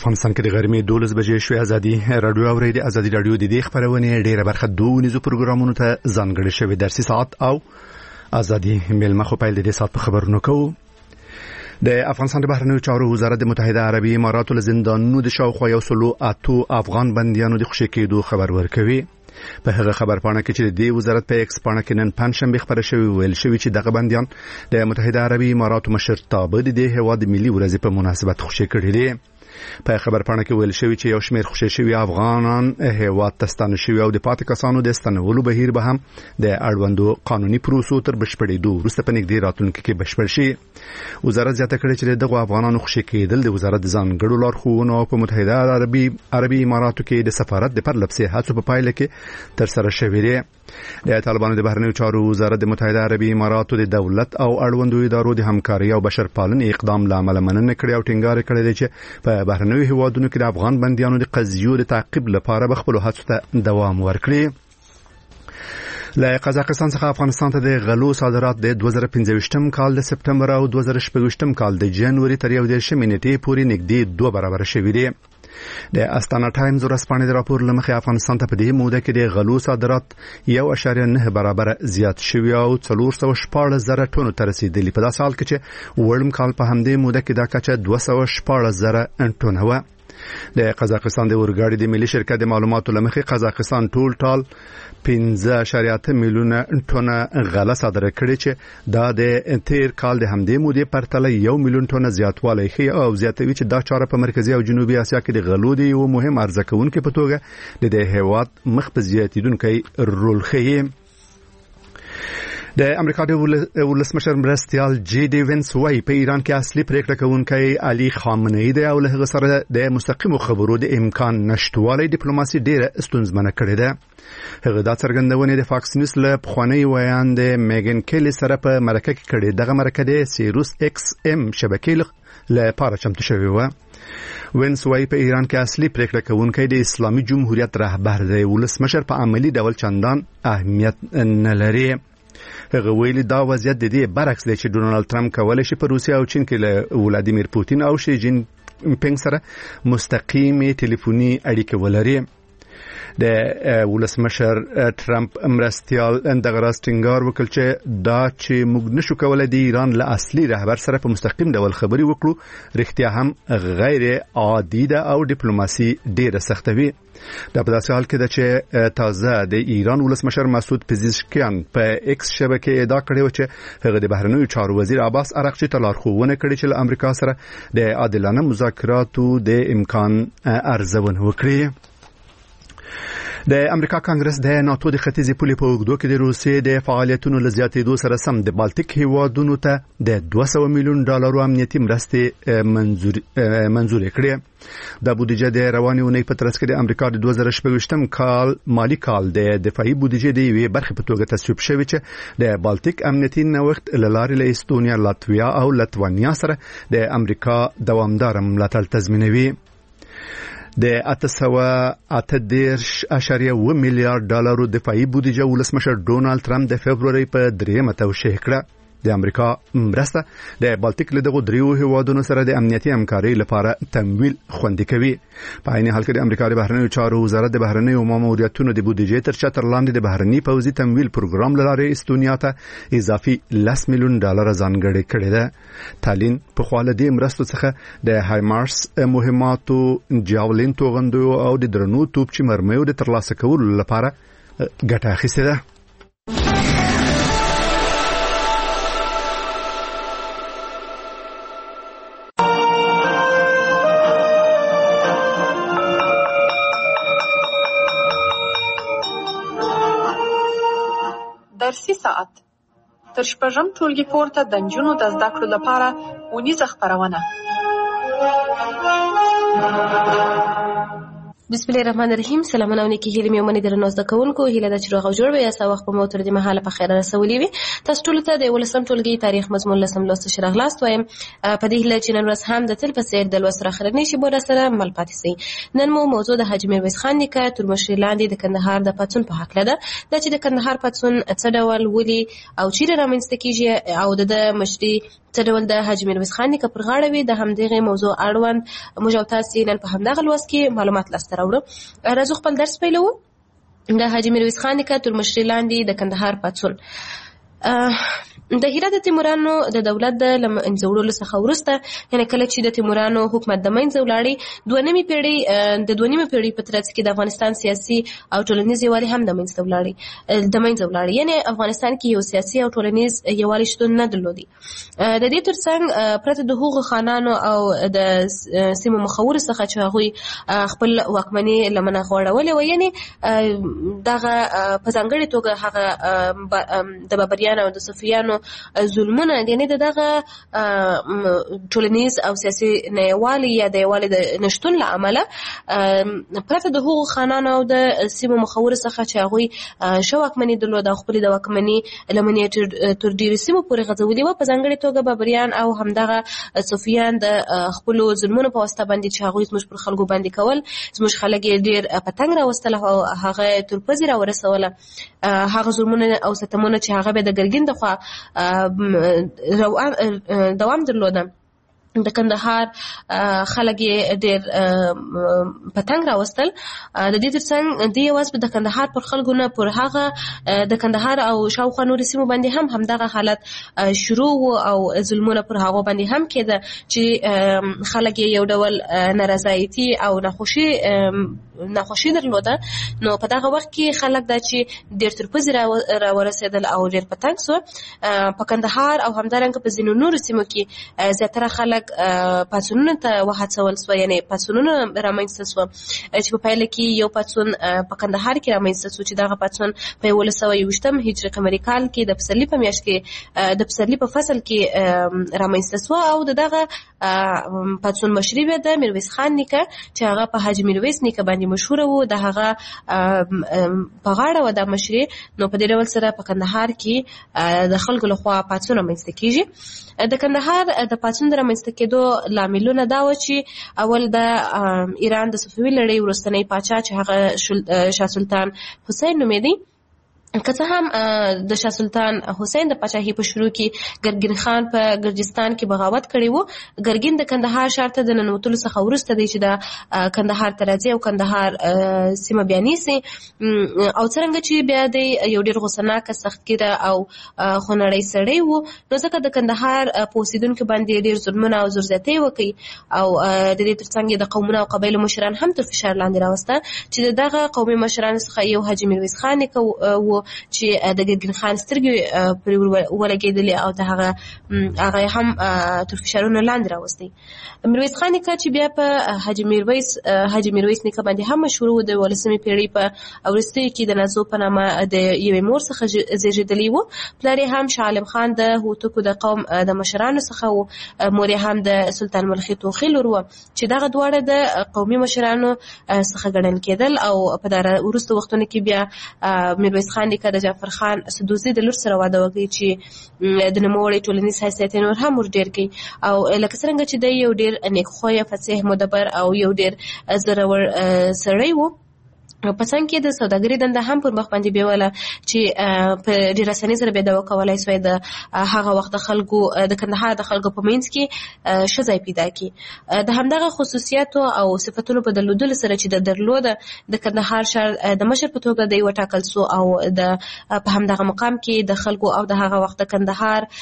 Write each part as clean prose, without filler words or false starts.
افغانستان کې د غرمې 12 بجې شوې ازادي رادیو اوري د ازادي رادیو د دې خبرونه ډیره برخه دونیزو پروګرامونو ته ځانګړي شوی درسي ساعت او ازادي ملمه خو پیل د دې ساعت په خبرونو کوو. د افغانستان د بهرنیو چارو وزارت د متحده عربي اماراتو له زندانونو د شاوخوا 108 افغان بنديانو د خوشي کېدو خبر ورکوي. په هغه خبر پاڼه کې چې د وزارت په ایکس پاڼه کې نن پنځشنبه خبره شوی ویل شوی چې دغه بنديان د متحده عربي اماراتو مشرتابه د هیواد ملي ورځ په مناسبت خوشي کړي دي. په خبر پاڼه کې ویل شوی چې یو شمېر خوشي شوی افغانان هیواد ته ستانه شوی او د پاتې کسانو د ستنولو بهیر به هم د اړوندو قانوني پروسو تر بشپړېدو وروسته په نږدې راتلونکي کې بشپړ شي. وزارت زیاته کړې چې دغه افغانانو خوشي کېدل د وزارت ځانګړو لارښوونو په متحده عربي اماراتو کې د سفارت د پرلپسې هڅو په پایله کې تر سره شوې دي. د طالبانو د بهرنیو چارو وزارت د متحده عربي اماراتو د دولت او اړوندو ادارو د همکاري او بشرپالنې اقدام لامل مننه کړې او ټینګار کړی دی چې په بهرنیو هیوادونو کې د افغان بنديانو د قضیو د تعقیب لپاره به خپل هڅو ته دوام ورکړي. له قزاقستان څخه افغانستان ته د غلو صادرات د 2015 کال د سپتمبر او 2016 کال د جنوري تر 11 نیټې پورې نږدې 2 برابر شوي دي. د استانا ټایمز ورځپاڼې د راپور لمخې افغانستان ته په دې موده کې د غلو صادرات 1.9 برابر زیات شوي او 414,000 ټنو ته رسیدلي. په داسې حال کې چې وړم کال په همدې موده کې دا کچه 214,000 ټنه وه. د قزاقستان د اورګاډي د ملي شرکت د معلوماتو لمخې قزاقستان ټال 15.8 میلیونه ټنه غله صادره کړې چې دا د تیر کال د همدې مودې پرتله 1 میلیون ټنه زیاتوالی ښیي او زیاتوي چې دا چاره په مرکزی او جنوبي اسیا کې د غلو د یو مهم عرضه کوونکي په توګه د هیواد مخ په زیاتیدونکي رول ښیي. د امریکا د ولسمشر مرستیال جی ډي وینس وايي په ایران کې اصلي پریکړه کوونکی علي خامنه‌ای دی او له هغه سره د مستقیمو خبرو د امکان نشټوالی ډیپلوماسي ډیره ستونزمنه کړې ده. هغه دا څرګندونه د فاکس نیوز له پخوانی ویاند میګن کیلی سره په مرکه کې کړې. دغه مرکه د سیروس ایکس ام شبکې لپاره چمتو شوې و. وینس وايي په ایران کې اصلي پریکړه کوونکی د اسلامي جمهوریت رهبر دی. ولسمشر په عملی ډول چندان اهمیت نه لري. هغه ویلي دا وضعیت د دې برعکس دی چې ډونالد ټرمپ کولای شي په روسیا او چین کې له ولادیمیر پوتین او شي جین پینګ سره مستقیمه ټلیفوني اړیکه ولري. د ولسمشر ټرمپ مرستیال دغه راز ټینګار وکړ چې دا چې موږ نشو کولای د ایران له اصلي رهبر سره په مستقیم ډول خبري وکړو رښتیا هم غیر عادي ده او ډیپلوماسي ډیره سختوي. دا په داسې حال کې ده چې تازه د ایران ولسمشر مسعود پزشکیان په ایکس شبکې ادعا کړې و چې هغه د بهرنیو چارو وزیر عباس عراقچي ته لارښوونه کړې چې له امریکا سره د عادلانه مذاکراتو د امکان ارزونه وکړي. د امریکا کانګرس د ناتو د ختیځي پولې په اوږدو کې د روسیې د فعالیتونو له زیاتېدو سره سم د بالټیک هیوادونو ته د $200 میلیون امنیتي مرستې منظور کړې. د بودیجه د رواني اونۍ په ترڅ کې د امریکا د 2016 کال مالی کال د دفاعي بودیجه د یوې برخې په توګه تصویب شوی چې د بالټیک امنیتي نوښت له لارې له استونیا، لاتویا او لتوانیا سره د امریکا دوامدار ملاتړ تضمینوي. د 818.1 میلیارډ دفاعي بودیجه ولسمشر ډونالد ټرمپ د فبرवरी په 3 توشیح کړه. د امریکا مرسته د بالټیک له دغو دریو هیوادونو سره د امنیتي همکارۍ لپاره تمویل خوندي کوي. په عین حال کې د امریکا د بهرنیو چارو وزارت د بهرنیو ماموریتونو د بودیجې تر چتر لاندې د بهرني پوځي تمویل پروګرام لاره استونیا ته اضافي $10 میلیون ځانګړي کړی ده. تالین په خواله د مرستو څخه د هایمارس مهماتو، جاولین توغندو او د درنو توپچي مرمیو د ترلاسه کولو لپاره ګټه اخیستې ده. درسي ساعت تر شپږم ټولګي پورته د نجونو د زده کړو لپاره ونیزه خپرونه. بسم الله الرحمن الرحیم. سلامونه نیکی هیله مې ومني درنو زده کوونکو. هیله ده چې روغ او جوړ وي. یا وخت په مو تر دې مهاله په خیر رسولي وي. تاسو ټول ته د 18م ټولګي تاریخ مضمون لسم لوست شرغلاست وایم. په دې هیله چې نن ورځ هم د تل په څیر د لوست راخرنی شي بوره سره مل پاتې سي. نن مو موضوع د حاجي میرویس خان نیکه تر مشرۍ لاندې د کندهار د پاڅون په حق ده. دا چې د کندهار پاڅون څه ډول ولي او چیرې رامنځته کیږي او د مشرۍ څه ډول د حاجي میرویس خان نیکه پر غاړه وي، د همدغه موضوع اړوند موږ تاسو نن په همدغه لوست کې معلومات لاسته راوړو. راځو خپل درس پیلو. د حاجي میرویس خان نیکه تر مشرۍ لاندې د کندهار پاڅون. د هرات د تیمورانو د دولت د منځوړلو څخه وروسته، یعنی کله چې د تیمورانو حکومت د منځه ولاړی، دوه نیمه پیړۍ په ترڅ کې د افغانستان سیاسي او ټولنیز یووالی هم د منځه ولاړی، یعنی افغانستان کې یو سیاسي او ټولنیز یووالی شتون نه درلودي. د دې ترڅنګ پرته د هغو خانانو او د سیمو مخورو څخه چې هغوی خپل واکمني لمنه غوړولې وه، یعنی دغه په ځانګړې توګه هغه د بابریانو او د صفویانو ظلمونه، یعنی دغه ټولنیز او سیاسي نیوالي یا د یووالي د نشتون له امله پرته د هغو خانانو او د سیمو مخورو څخه چې هغوی ښه واکمني درلوده او خپلې د واکمني لمنې تر ډېرو سیمو پورې غځولې وه، په ځانګړې توګه بابریان او همدغه صفویان د خپلو ظلمونو په واسطه باندې چې هغوی زموږ پر خلکو باندې کول، زموږ خلک یې ډېر په تنګ راوستل او هغه تر پزې راورسوله. هغه ظلمونه او ستمونه چې هغه به د ګرګین د خوا دوام درلوده، د کندهار خلک یې ډېر په تنګ راوستل. د دې ترڅنګ د یوازې د کندهار پر خلکو نه، پر هغه د کندهار او شاوخوا نورو سیمو باندې همدغه حالت شروع و او ظلمونه پر هغو باندې هم کېده چې خلک یې یو ډول نارضایتي او ناخوشي درلوده. نو په دغه وخت کې خلک دا چې ډېر تر پزې راورسېدل او ډېر په تنګ سو. په کندهار او همدارنګه په ځینو نورو سیمو کې زیاتره خلک پاڅونونو ته وهڅول سوه، یعنی پاڅونونه رامنځته سوه چې په پایله کې یو پاڅون په کندهار کې رامنځته سو چې دغه پاڅون په 1921 هجري قمري کال کې د پسرلي په میاشت کې د پسرلي په فصل کې رامنځته سوه او دغه پاڅون مشري به د میرویس خان نیکه چې هغه په حاجي میرویس نیکه باندې مشهوره و، د هغه په غاړه و د مشري. نو په دې ډول سره په کندهار کې د خلکو لخوا پاڅون رامنځته کیږي. د کندهار د پاڅون د رامنځته کېدو لاملونه دا و چې اول د ایران د صفوي لړۍ وروستنی پاچا چې هغه شاه سلطان حسین نومېدی، که څه هم د شاه سلطان حسین د پاچاهۍ په شروع کې ګرګین خان په ګرجستان کې بغاوت کړی و. ګرګین د کندهار ښار ته د ننوتلو څخه وروسته دی چې د کندهار ته راځي او کندهار سیمه بیا نیسي، او څرنګه چې بیا دی یو ډېر غوسناکه، سختګیره او خونړی سړی و، نو ځکه د کندهار په اوسېدونکو باندې ډېر ظلمونه او زورزیاتۍ وکړي او د دې ترڅنګ د قومونو او قبایلو مشران هم تر فشار لاندې راوسته چې دغه قومي مشرانو څخه یو حاجي میرویس خان نیکه و چې د ګرګین خان سترګې پرې ولګېدلې او د هغه هم تر فشارونو لاندې راوستی. میرویس خان نیکه چې بیا په حاجي میرویس نیکه باندې هم مشهور و، د 18مې پیړۍ په وروستیو کې د نازو په نامه د یوې مور څخه زېږېدلی و. پلار یې هم شاه عالم خان د هوتکو د قوم د مشرانو څخه و، مور یې هم د سلطان ملخي توخي لور وه چې دغه دواړه د قومي مشرانو څخه ګڼل کېدل. او په وروستو وختونو کې بیا میرویس خان نیکه د جعفر خان سدوزي د لور سره واده وکړي چې د نوموړي ټولنیز حیثیت نور هم ور ډېر کړي، او لکه څرنګه چې دی یو ډېر نیکخویه، فصیح، مدبر او یو ډېر زړور سړی و. په څنګ کې د سوداګرۍ دنده هم پر مخ باندې بیوله چې په ډېر اسانۍ سره به دا وکولای سوی د هغه وخت د خلکو د کندهار د خلکو په منځ کې ښه ځای پیدا کړي. د همدغه خصوصیاتو او صفتونو په درلودلو سره چې د درلوده د کندهار ښار د مشر په توګه دی وټاکل سو او په همدغه مقام کې د خلکو او د هغه وخت د کندهار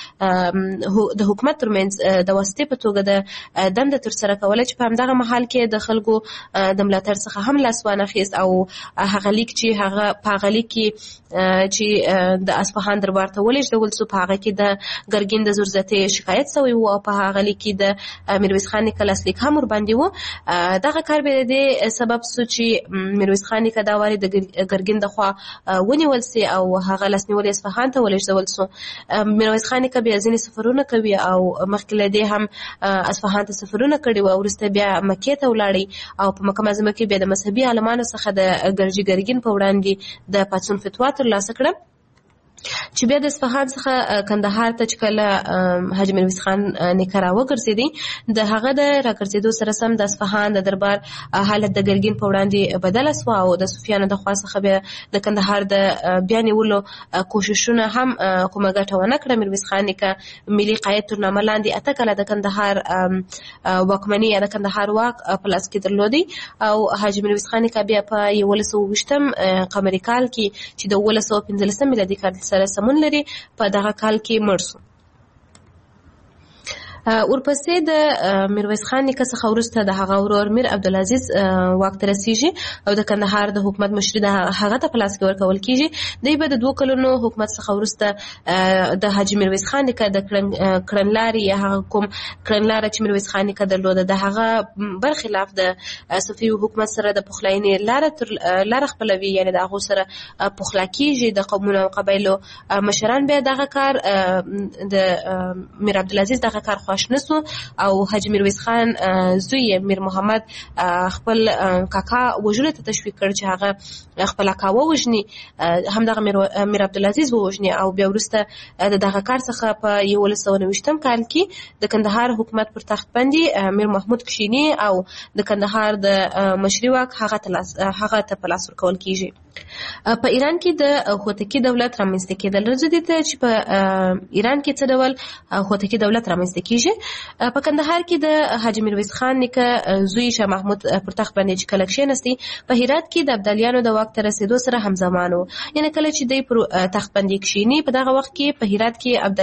د حکومت ترمنځ د واسطې په توګه د دنده ترسره کوله چې په همدغه محل کې د خلکو د ملاتړ څخه هم لاس وانخیست او هغه لیک چې هغه په هغه لیک کې چې د اصفهان دربار ته ولېږدول سو، په هغه کې د ګرګین د زورزتۍ شکایت شوی و او په هغه لیک کې د میرویس خان نیکه لاسلیک هم ورباندې و. دغه کار به د سبب سو چې میرویس خان نیکه دا واري د ګرګین د خوا ونیول سي او هغه لاسنیول اصفهان ته ولېږدول سو. میرویس خان نیکه بیا ځینې سفرونه کوي او مخکې له دې هم اصفهان ته سفرونه کړي و او وروسته بیا مکې ته ولاړی او په مکه معظمه کې بیا د مذهبي عالمانو څخه د ګرګین په وړاندې د پاڅون فتوا ترلاسه کړه چې بیا د اصفهان څخه کندهار ته چې کله حاجي میرویس خان نیکه راوګرځېدی، د هغه د راګرځېدو سره سم د اصفهان د دربار حالت د ګرګین په وړاندې بدله سوه او د صوفیانو د خوا څخه بیا د کندهار د بیا نیولو کوششونه هم کومه ګټه ونه کړه. میرویس خان نیکه ملي قاید تر نامه لاندې 8 کاله د کندهار واکمني یا د کندهار واک په لاس کې درلودی او حاجي میرویس خان نیکه بیا په 1920 قمري کال کې چې د 1915 میلادي کال سره سمون لري په دغه کال کې مړ شو. ورپسې د میرویس خان نیکه څخه وروسته د هغه ورور میر عبدالعزیز واک ته رسیږي او د کندهار د حکومت مشري د هغه ته په لاس کې ورکول کیږي. دی به د 2 کلونو حکومت څخه وروسته د حاجي میرویس خان نیکه د کړنلارې یا هغه کوم کړنلاره چې میرویس خان نیکه درلوده د هغه برخلاف د صفوي حکومت سره د پخلاینې لاره خپلوي، یعنی د هغو سره پخلا کیږي. د قومونو او قبایلو مشران بیا دغه کار د میر عبدالعزیز دغه کار خوښ نسو او حاجي میرویس خان زوی میر محمد خپل کاکا وژلو ته تشویق کړ چې هغه خپل کاکا وژني، همدغه میر عبدالعزیز وژني او بیا وروسته دغه کار څخه په 1990 کال کې د کندهار حکومت پر تخت باندې میر محمود کښینی او د کندهار د مشري واک هغه ته په لاس ورکول کیږي. په ایران کې د هوتکی دولت رامنځته کېدل راځي ته چې په ایران کې څه ډول هوتکی دولت رامنځته کیږي. په کندهار کې د حاجي میرویس خان نیکه زوی شاه محمود پر تخت باندې چې کله کښېنستی، په هرات کې د ابدالیانو د واک ته رسېدو سره همزمان و، یعنی کله چې دی پر تخت باندې کښېني په دغه وخت کې په هرات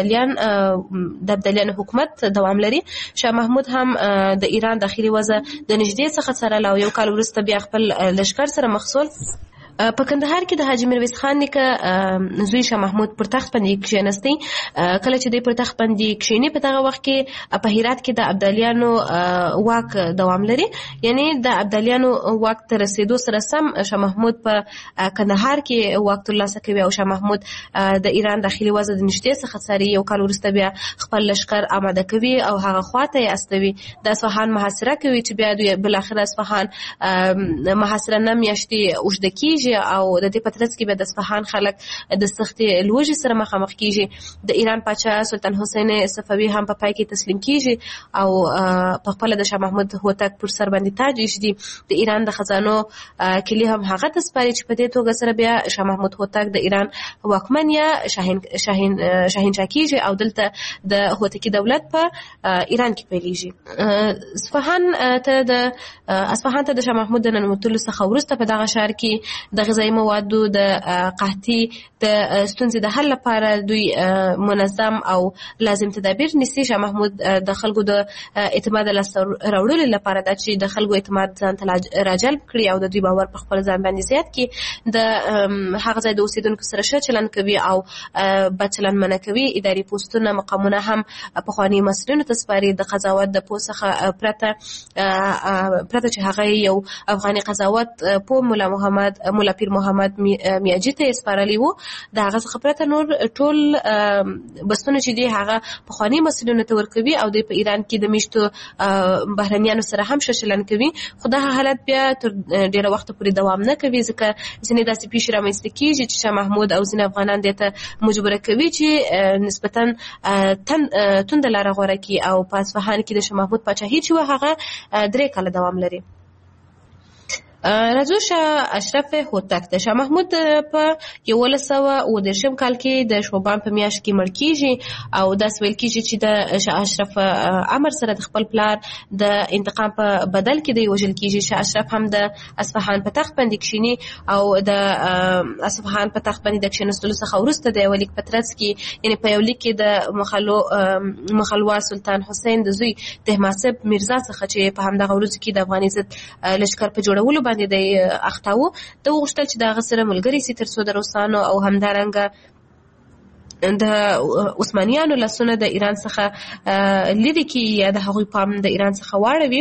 کې د ابدالیانو حکومت دوام لري. شاه محمود هم د ایران داخلي وضع د نږدې څخه څارله او 1 کال وروسته بیا خپل لښکر سره مخ شول. په کندهار کې د حاجي میرویس خان نیکه زوی شاه محمود پر تخت باندې کښېنستی. کله چې دی پر تخت باندې کښېني په دغه وخت کې په هرات کې د ابدالیانو واک دوام لري، یعنی د ابدالیانو واک ته رسېدو سره سم شاه محمود په کندهار کې واک ترلاسه کوي او شاه محمود د ایران داخلي وضع د نږدې څخه څاري. 1 کال وروسته بیا خپل لښکر آماده کوي او هغه خواته یې استوي، د اصفهان محاصره کوي چې بیا دوی بالاخره اصفهان محاصره 9 میاشتې اوږده کیږي او د دې په ترڅ کې به د اصفهان خلک د سختې لوږې سره مخامخ کیږي. د ایران پاچا سلطان حسین صفوي هم په پای کې تسلیم کیږي او په خپل د شاه محمود هوتک پر سر باندې تاج ایږدي. د ایران د خزانو کلی هم هغه ته سپاري چې په دې توګه سره بیا شاه محمود هوتک د ایران واکمن یا شاهنشاه کیږي او دلته د هوتکی دولت په ایران کې پیلېږي. اصفهان ته د شاه محمود د ننوتلو څخه وروسته په دغه ښار کې د غذایی موادو د قحطي د ستونزې د حل لپاره دوی منظم او لازم تدابیر نیسي. شاه محمود د خلکو د اعتماد لاسته راوړلو لپاره دا چې د خلکو اعتماد ځان ته راجلب کړي او د دوی باور په خپل ځان باندې زیات کړي، د هغه ځای د اوسیدونکو سره ښه چلند کوي او بد چلند منع کوي. اداري پوسټونه مقامونه هم پخواني مسؤلینو ته سپاري. د قضاوت د پوسټ څخه پرته چې هغه یو افغاني قضاوت په مولا پیر محمد میاجي ته سپارلی وو، د هغه څخه پرته نور ټول بسونه چې دی هغه پخواني مسؤلینو ته ورکوي او د په ایران کې د میشتو بهرنیانو سره هم ښه چلند کوي. خو دا حالت بیا تر ډیره وخت پورې دوام نه کوي ځکه ځینې داسې پیښې رامنځته کیږي چې شاه محمود او ځینې افغانان دې ته مجبوره کوي چې نسبتا تند لاره غوره کړي او په اصفهان کې د شاه محمود پاچاهي چې وه هغه 3 کاله دوام لري. راځو شاه اشرف هوتک د شاه محمود په 1919 کال کې د شوبان په میاشت کې مړ کیږي او دا ویل کیږي چې د شاه اشرف امر سره د خپل پلار د انتقام په بدل کې دی وژل کیږي. شاه اشرف هم د اصفهان په تخت باندې کښینی او د اصفهان په تخت باندې د کښینستلو څخه وروسته د ولیک په ترڅ کې یعنی په یو لیک کې د مخلوار سلطان حسین د زوی طهماسب میرزا څخه چې په همدغه ورځ کې د افغاني ضد لښکر په جوړولو باندې د اختاو د غوښتل چې د غسر ملګری سي تر څو د روسانو او همدارنګه د عثمانیانو لاسونه د ایران څخه لري کې یا د هغوی پام د ایران څخه واړوي.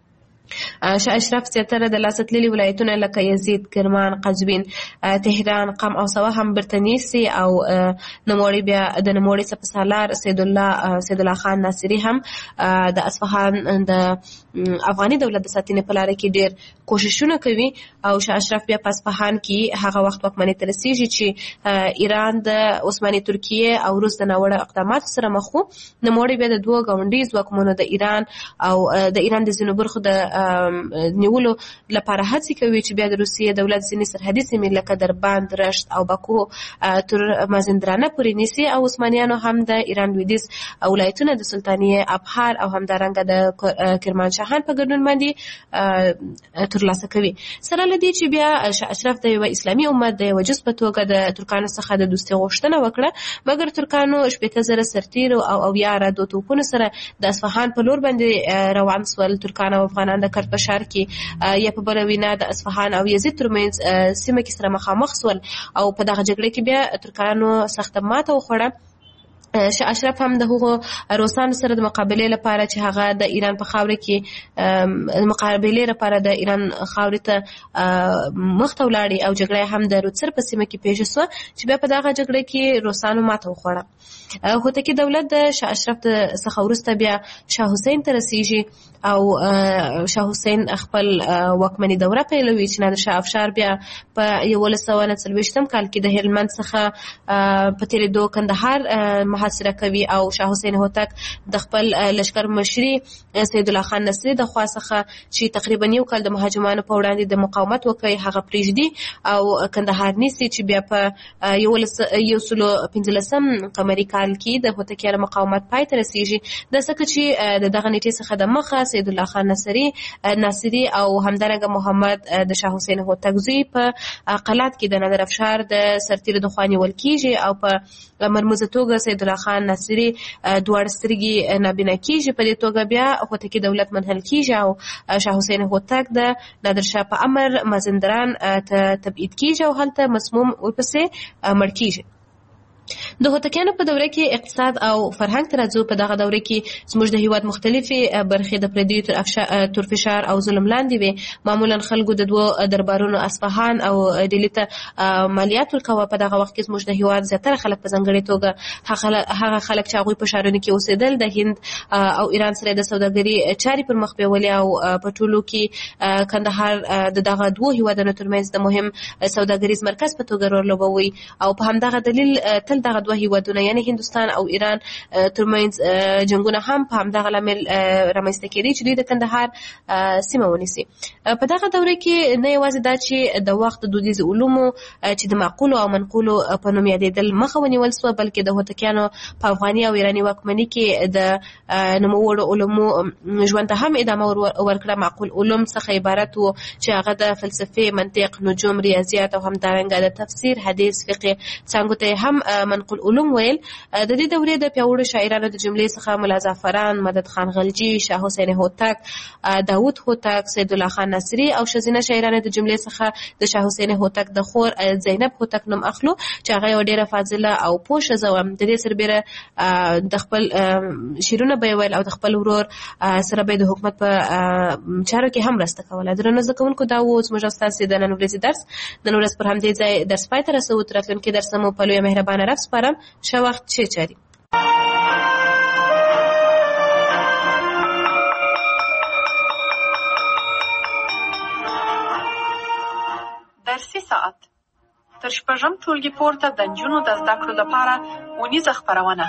شاه اشرف زیاتره د لاسته ولایتونه لکه یزید، کرمان، قزوین، تهران، قم او سواه هم برتنیسي او نوموړي بیا د نوموړي سپسالار سید الله خان ناصری هم د اصفهان د افغاني دولت د ساتنې په لار کې ډېر کوششونه کوي او شاه اشرف بیا په اصفهان کې هغه وخت واکمنۍ ته رسیږي چې ایران د عثماني ترکیه او روس د ناوړه اقداماتو سره مخ وو. نوموړي بیا د دوه ګاونډي ځواکمنو د ایران او د ایران د ځینو برخو د نیولو لپاره هڅې کوي چې بیا د روسیې دولت ځینې سرحدي سیمې لکه دربند، رشت او باکو تر مازندرانه پورې نیسي او عثمانیانو هم د ایران لویدیځ ولایتونه د سلطانیه ابهار او همدارنګه د کرمانشاهان په ګډون باندې ترلاسه کوي. سره له دې چې بیا شاه اشرف د یو اسلامي امت د یو جز په توګه د ترکانو څخه د دوستۍ غوښتنه وکړه، مګر ترکانو 80,000 سرتیرو او 11 توپونو سره د اصفهان په لور باندې روان سول. ترکان او افغانان د کرد په ښار کې یا په بله وینا د اصفهان او یزید ترمنځ سیمه کې سره مخامخ سول او په دغه جګړه کې بیا ترکانو سخته ماته وخوړه. شاه اشرف هم د هغو روسانو سره د مقابلې لپاره چې هغه د ایران په خاوره کې مقابلې لپاره د ایران خاورې ته مخ ته ولاړې او جګړه هم د روسر په سیمه کې پیښه شوه چې بیا په دغه جګړه کې روسانو ماته وخوړه. هوتکی دولت د شاه اشرف څخه وروسته بیا شاه حسین ته رسیږي او شاه حسین خپل واکمني دوره پیلوي چې نادر شاه افشار بیا په 1940 کال کې د هلمند څخه په تیریدو کندهار محاصره کوي او شاه حسین هوتک د خپل لشکر مشري سید الله خان نصری د خوا څخه چې تقریبا یو کال د مهاجمانو په وړاندې د مقاومت وکړي هغه پریږدي او کندهار نیسي چې بیا په 1915 قمري کال کې د هوتکیانو مقاومت پای ته رسیږي. د څه چې دغه نیټې څخه د مخه سید الله خان ناصری او همدارنګه محمد د شاه حسین هوتک زوی په قلات کې د نادر افشار د سرتیرو د خوا نیول کیږي او په مرموزه توګه سید الله خان ناصری دواړه سترګې نابینا کیږي. په دې توګه بیا هوتکی دولت منحل کیږي او شاه حسین هوتک د نادر شاه په امر مازندران ته تبعید کیږي او هلته مسموم ورپسې مړ کیږي. د هوتکیانو په دوره کې اقتصاد او فرهنګ ته راځو. په دغه دوره کې زموږ د هیواد مختلفې برخې د پردیو تر فشار او ظلم لاندې وي. معمولا خلکو د دوه دربارونو اصفهان او ډیلي ته مالیات ورکوه. په دغه وخت کې زموږ د هیواد زیاتره خلک په ځانګړې توګه هغه خلک چې هغوی په ښارونو کې اوسېدل د هند او ایران سره د سوداګري چارې پر مخ بیولې او په ټولو کې کندهار د دغه دوه هیوادونو ترمنځ د مهم سوداګریز مرکز په توګه رول لوبوي او په همدغه دلیل دغه دوه هیوادونه یعنی هندستان او ایران ترمنځ جنگونه هم په همدغه لامل رامنځته کېدي چې دوی د کندهار سیمه ونیسي. په دغه دوره کې نه یوازې دا چې د وخت د دودیزو علومو چې د معقولو او منقولو په نوم یادېدل مخه ونیول سوه، بلکې د هوتکیانو په افغاني او ایراني واکمنۍ کې د نوموړو علومو ژوند ته هم ادامه ورکړه. معقول علوم څخه عبارت وو چې هغه د فلسفې، منطق، نجوم، ریاضیات او همدارنګه د تفسیر، حدیث، فقه څانګو ته هم منقول علوم ویل. د دې دورې د پیاوړو شاعرانو د جملې څخه ملا زعفران، مدد خان غلجي، شاه حسین هوتک، داوود هوتک، سید الله خان ناصری او ښځینه شاعرانو د جملې څخه د شاه حسین هوتک د خور زینب هوتک نوم اخلو چې هغه یو ډیره فاضله او پوه ښځه وه. د دې سربیره د خپل شعرونه به یې ویل او د خپل ورور سره به د حکومت په چارو کې هم مرسته کوله. درنو زده کوونکو، دا و زموږ او ستاسې د نن ورځې درس. نن ورځ پر همدې ځای درس پای ته رسوو. تر راتلونکي درس مو په لویه مهربانه رب سپارم. ښه وخت، ښې چارې. درسي ساعت تر شپږم ټولګي پورته د نجونو د زده کړو لپاره اونیزه خپرونه.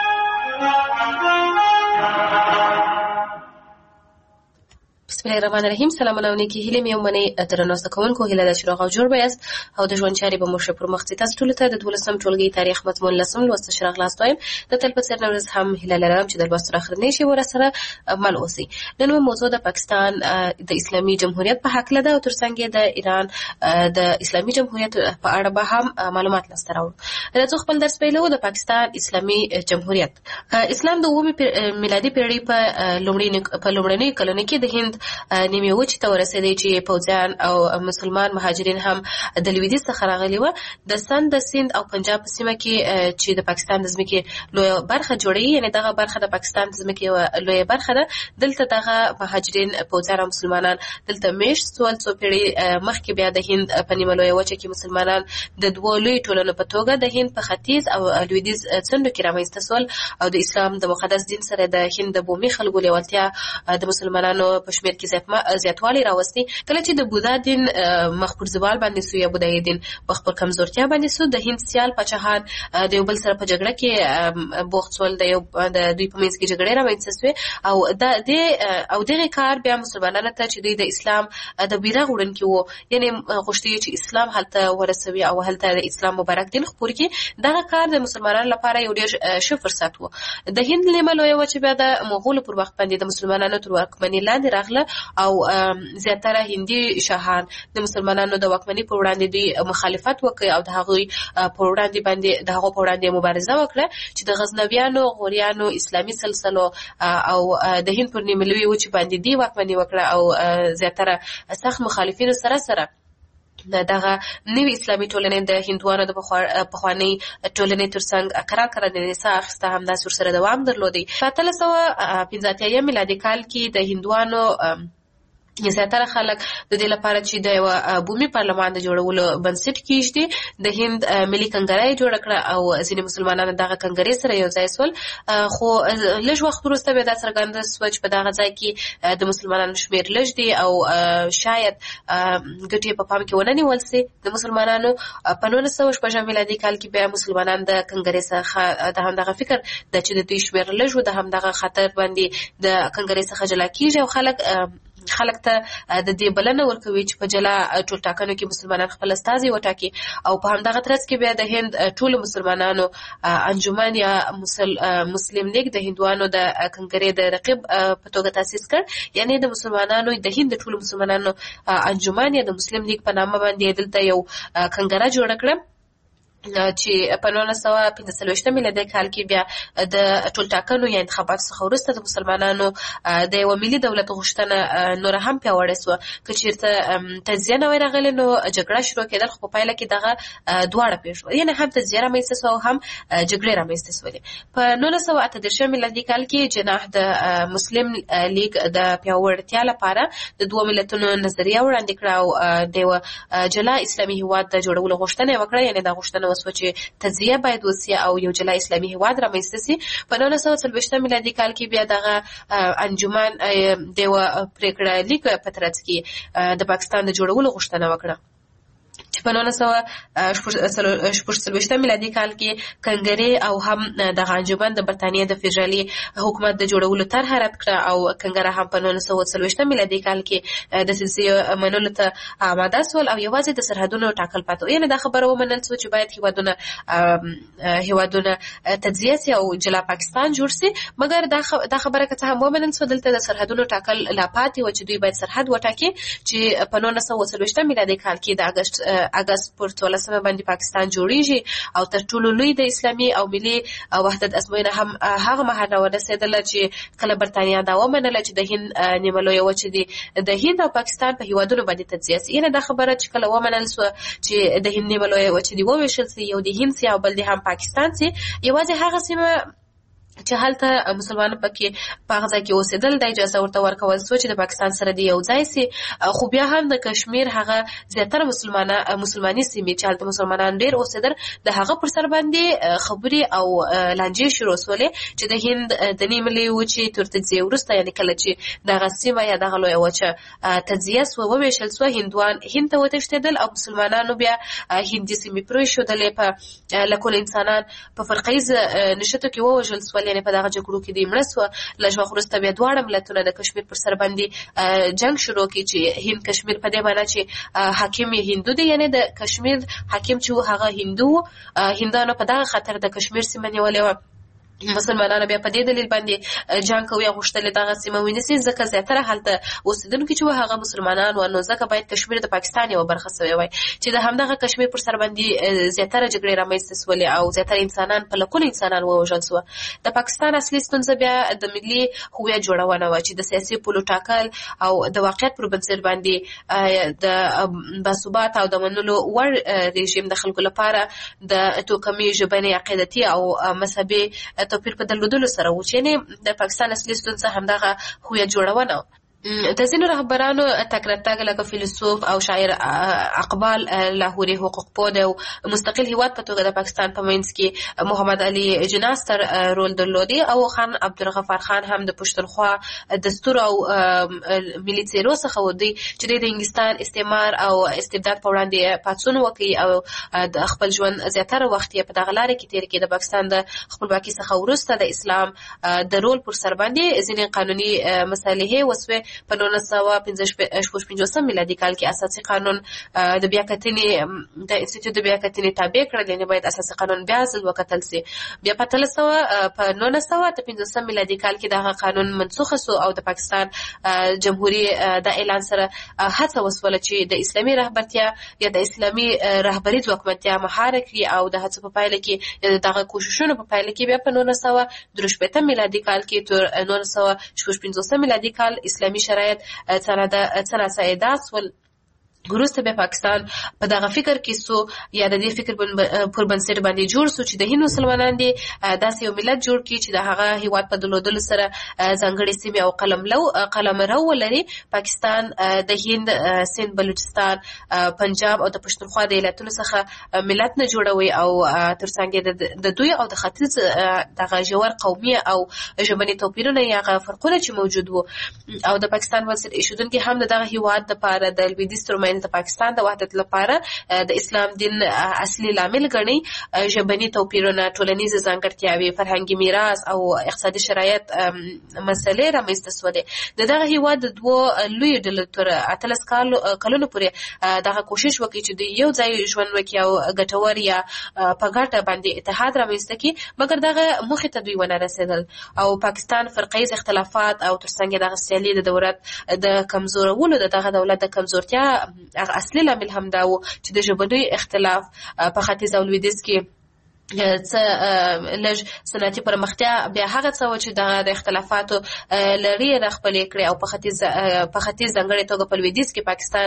بسم الله الرحمن الرحیم. سلامونه او نیکې هیلې مې ومنئ. درنو زده کوونکو، هیله ده چې روغ او جوړ به یاست او د ژوند چارې به مو ښه پر مخ ځي. تاسو ټولو ته د 12م ټولګي تاریخ مضمون 10 لوست ښه راغلاست وایم. د تل په څېر نن ورځ هم هیله لرم چې د لوست تر اخرنۍ شی ورسره مل اوسئ. نن مو موضوع د پاکستان د اسلامي جمهوریت په هکله ده او ترڅنګ د ایران د اسلامي جمهوریت په اړه به هم معلومات لاسته راوړو. راځو خپل درس پیلوو. د پاکستان اسلامي جمهوریت. اسلام د 9 میلادي پیړۍ په لومړنیو کلونو کې د هند نیمه وچې ته ورسېدی چې پوځیان او مسلمان مهاجرین هم د لویدیځ څخه راغلي وو. د سند سیند او پنجاب په سیمه کې چې د پاکستان د ځمکې لویه برخه جوړوي، یعنې دغه برخه د پاکستان د ځمکې یوه لویه برخه ده. دلته دغه مهاجرین پوځیان او مسلمانان دلته میشت سول. څو پیړۍ مخکې بیا د هند په نیمه لویه وچه کې مسلمانان د دوو لویو ټولنو په توګه د هند په ختیځ او لویدیځ څنډو کې رامنځته سول او د اسلام د مقدس دین سره د هند د بومي خلکو لیوالتیا د مسلمانانو په شمېر کې زیاتوالی راوستی. کله چې د بودا دین مخ پر زوال باندې سو یا بودایي دین په خپل کمزورتیا باندې سو، د هند سیال پاچاهان د یو بل سره په جګړه کې بوخت سول. د دوی په منځ کې جګړې رامنځته سوې او دغه کار بیا مسلمانانو ته چې دوی د اسلام د بیرغ وړونکي وو، یعنې غوښتي چې اسلام هلته ورسوي او هلته د اسلام مبارک دین خپور کړي. دغه کار د مسلمانانو لپاره یو ډېر ښه فرصت و. د هند نیمه لویه وچه بیا د مغولو پر وخت باندې د مسلمانانو تر واکمنۍ لاندې راغله او زیاتره هندي شاهان د مسلمانانو د واکمنۍ په وړاندې دوی مخالفت وکړ او د هغوی په وړاندې مبارزه وکړه چې د غزنویانو، غوریانو، اسلامي سلسلو او د هند پر نیمه لویه وچه باندې دی واکمنۍ وکړه او زیاتره سخت مخالفینو سره دغه نوې اسلامي ټولنې د هندوانو د پخوانۍ ټولنې ترڅنګ کرار د نساء اخیسته همداسې ورسره دوام درلودی. په 1885 میلادي کال کې د هندوانو زیاتره خلک د دې لپاره چې د یو بومي پارلمان د جوړولو بنسټ کېږدي د هند ملي کنګره جوړ کړه او ځینې مسلمانانو دغه کنګرې سره یو ځای سول. خو لږ وخت وروسته بیا دا څرګنده سوه چې په دغه ځای کې د مسلمانانو شمېر لږ دی او شاید ګټې په پام کې ونه نیول سي د مسلمانانو. په 1906 میلادي کال کې بیا مسلمانان د کنګرې څخه د همدغه فکر د چې د دوی شمېر لږ و د همدغه خطر باندې د کنګرې څخه جلا کېږي او خلک ته د دې بلنه ورکوي چې په جلا ټولټاکنو کې مسلمانان خپل استازي وټاکي او په همدغه ترڅ کې بیا د هند ټولو مسلمانانو انجمن یا مسلم لیگ د هندوانو د کنګرې د رقیب په توګه تاسیس کړ، یعنی د مسلمانانو د هند ټولو مسلمانانو انجمن یا د مسلم لیگ په نامه باندې دلته یو کنګره جوړ کړه چې په 1945 میلادي کال کې بیا د ټولټاکنو یا انتخاباتو څخه وروسته د مسلمانانو د یو ملي دولت غوښتنه نور هم پیاوړې سوه. که چېرته تجزیه نه وای راغلې نو جګړه شروع کېدل، خو په پایله کې دغه دواړه پېښ شول، یعنې هم تجزیه رامنځته سوه او هم جګړې رامنځته سولې. په 1938 میلادي کال کې جناح د مسلم لیگ د پیاوړتیا لپاره د دوه ملتونو نظریه وړاندې کړه او د یو جلا اسلامي هېواد د جوړولو غوښتنه یې وکړه، یعنې دا غوښتنه وسوه چې تجزیه باید وسي او یو جلا اسلامي هېواد رامنځته سي. په 1940 میلادي کال کې بیا دغه انجمن د یوه پرېکړه لیک په ترڅ کې د پاکستان د جوړولو غوښتنه وکړه چې په 1946 میلادي کال کې کنګرې او هم دغه انجمن د برتانیې د فدرالي حکومت د جوړولو طرحه رد کړه او کنګره هم په 1940 میلادي کال کې د تجزیې منلو ته آماده سول او یوازې د سرحدونو ټاکل پاتې. یعنې دا خبره ومنل سوه چې باید هېوادونه تجزیه سي او جلا پاکستان جوړ سي، مګر دا خبره که څه هم ومنل سوه دلته د سرحدونو ټاکل لا پاتې و چې دوی باید سرحد وټاکي چې په 1940 میلادي کال کې د اګست پر 14 باندې پاکستان جوړیږي او تر ټولو لوی د اسلامي او ملي وحدت ازموینه هم هغه مهال راورسېدله چې کله برتانیا دا ومنله چې د هند نیمه لویه وچه دي د هند او پاکستان په هېوادونو باندې تجزیه سي. یعنې دا خبره چې کله ومنل سوه چې د هند نیمه لویه وچه دي وویشل سي، یو د هند سي او بل د هم پاکستان سي، یوازې هغه سیمه چې هلته مسلمانان پکې په هغه ځای کې اوسېدل د اجازه ورته ورکول سوه چې د پاکستان سره د یو ځای سي. خو بیا هم د کشمیر هغه زیاتره مسلماني سیمې چې هلته مسلمانان ډېر اوسېدل د هغه پر سر باندې خبرې او لانجې شروع سولې چې د هند د نیمې لویې وچې تر تجزیې وروسته، یعنې کله چې دغه سیمه یا دغه لویه وچه تجزیه سوه وویشل سوه، هندوان هند ته وتښتېدل او مسلمانانو بیا هندي سیمې پرېښودلې. په لکونه انسانان په فرقیز نښتو کې ووژل سول، یعنې په دغه جګړو کې دوی مړه سوه. لږ وخت وروسته بیا دواړه ملتونه د کشمیر پر سر باندې جنګ شروع کړي چې هند کشمیر په دې معنی چې حاکم یې هندو دی، یعنې د کشمیر حاکم چې هغه هندو، هندانو په دغه خاطر د کشمیر سیمه نیولې وه مسلمانانو بیا په دې دلیل باندې جنگ کوي غوښتل دغه سیمه ونیسي ځکه زیاتره هلته اوسیدونکو چې هغه مسلمانان و نو ځکه باید کشمیر د پاکستان یو برخه شوی وای چې د همدغه کشمیر پر سر باندې زیاتره جګړې رامنځته شولې او زیاتره انسانان په لکونو انسانان ووژل شو. د پاکستان اصلي ستونزه بیا د ملي هویت جوړونه و چې د سیاسي پولو ټاکل او د واقعیت پر بنسټ باندې د باثبات او د منلو وړ رژیم د خلکو لپاره د توکمي ژبني عقیدتي او مذهبي توپیر په درلودلو سره و چې د پاکستان اصلي ستونزه همدغه هویت جوړونه. د ځینو رهبرانو تګ راتګ لکه فیلسوف او شاعر اقبال لاهوري حقوق پوه او مستقل هیواد په توګه د پاکستان په منځ کې محمد علي جناح ستر رول درلودي او خان عبدالغفار خان هم د پښتونخوا دستور او ملي څیرو څخه ودی چې د انګلستان استعمار او استبداد په وړاندې پاڅون وکړي او د خپل ژوند زیاتره وخت یې په دغه لارې کې تیر کړي. د پاکستان د خپلواکۍ څخه وروسته د اسلام د رول پر سر باندې ځینې قانوني مصالحې وسوې. په 1955 میلادي کال کې اساسي قانون د بیاکتنې د انسټیټیوټ د بیاکتنې تابع کړل، یعنی باید اساسي قانون بیا ځل وکتل شي. بیا په 1915 میلادي کال کې دغه قانون منسوخ شو او د پاکستان جمهوریت د اعلان سره هڅه وسوله چې د اسلامي رهبرتیا یا د اسلامي رهبري ځواکمنتیا مهار کړي او د هڅو په پایله کې دغه کوششونو په پایله کې بیا په 1963 میلادي کال کې تر 1955 میلادي کال اسلامي شرایط څنګه ساده سول. وروسته به پاکستان په دغه فکر کې سو یا د دې فکر پر بنسټ باندې جوړ سو چې د هند مسلمانان دي داسې یو ملت جوړ کړي چې د هغه هیواد په دلودل سره ځانګړي سیمې او قلمرو ولري. پاکستان د هند، سند، بلوچستان، پنجاب او د پښتونخوا د ایالتونو څخه ملت نه جوړوي او ترڅنګ د دوی او د ختیځ دغه ژور قومي او ژبني توپیرونه یا فرقونه چې موجود وو او د پاکستان بنسټ ایښودونکي هم دغه هیواد لپاره د لویدیځ ترمنځ د پاکستان د وحدت لپاره د اسلام دین اصلي لامل ګڼي. ژبني توپیرونه، ټولنیز ځانګړتیاوې، فرهنګي میراث او اقتصادي شرایط مسلې رامنځته شولې. دغه هیواد د دوه لوی ډلو تر 18 کلونو پورې دغه کوشش وکړي چې د یو ځای ژوند وکړي او ګټور یا په ګټه باندې اتحاد رامنځته کړي، مګر دغه موخې ته دوی ونه رسېدل او پاکستان فرقیز اختلافات او ترڅنګ دغه سیالي د دولت د کمزورولو دغه دولت د کمزورتیا هغه اصلي لامل هم دا و چې د ژبني اختلاف په ختیځ او لویدیځ کې څه لږ صنعتي پرمختیا بیا هغه څه و چې د اختلافاتو لري خپلې کړې او په ختیځ ځانګړې توګه په لویدیځ کې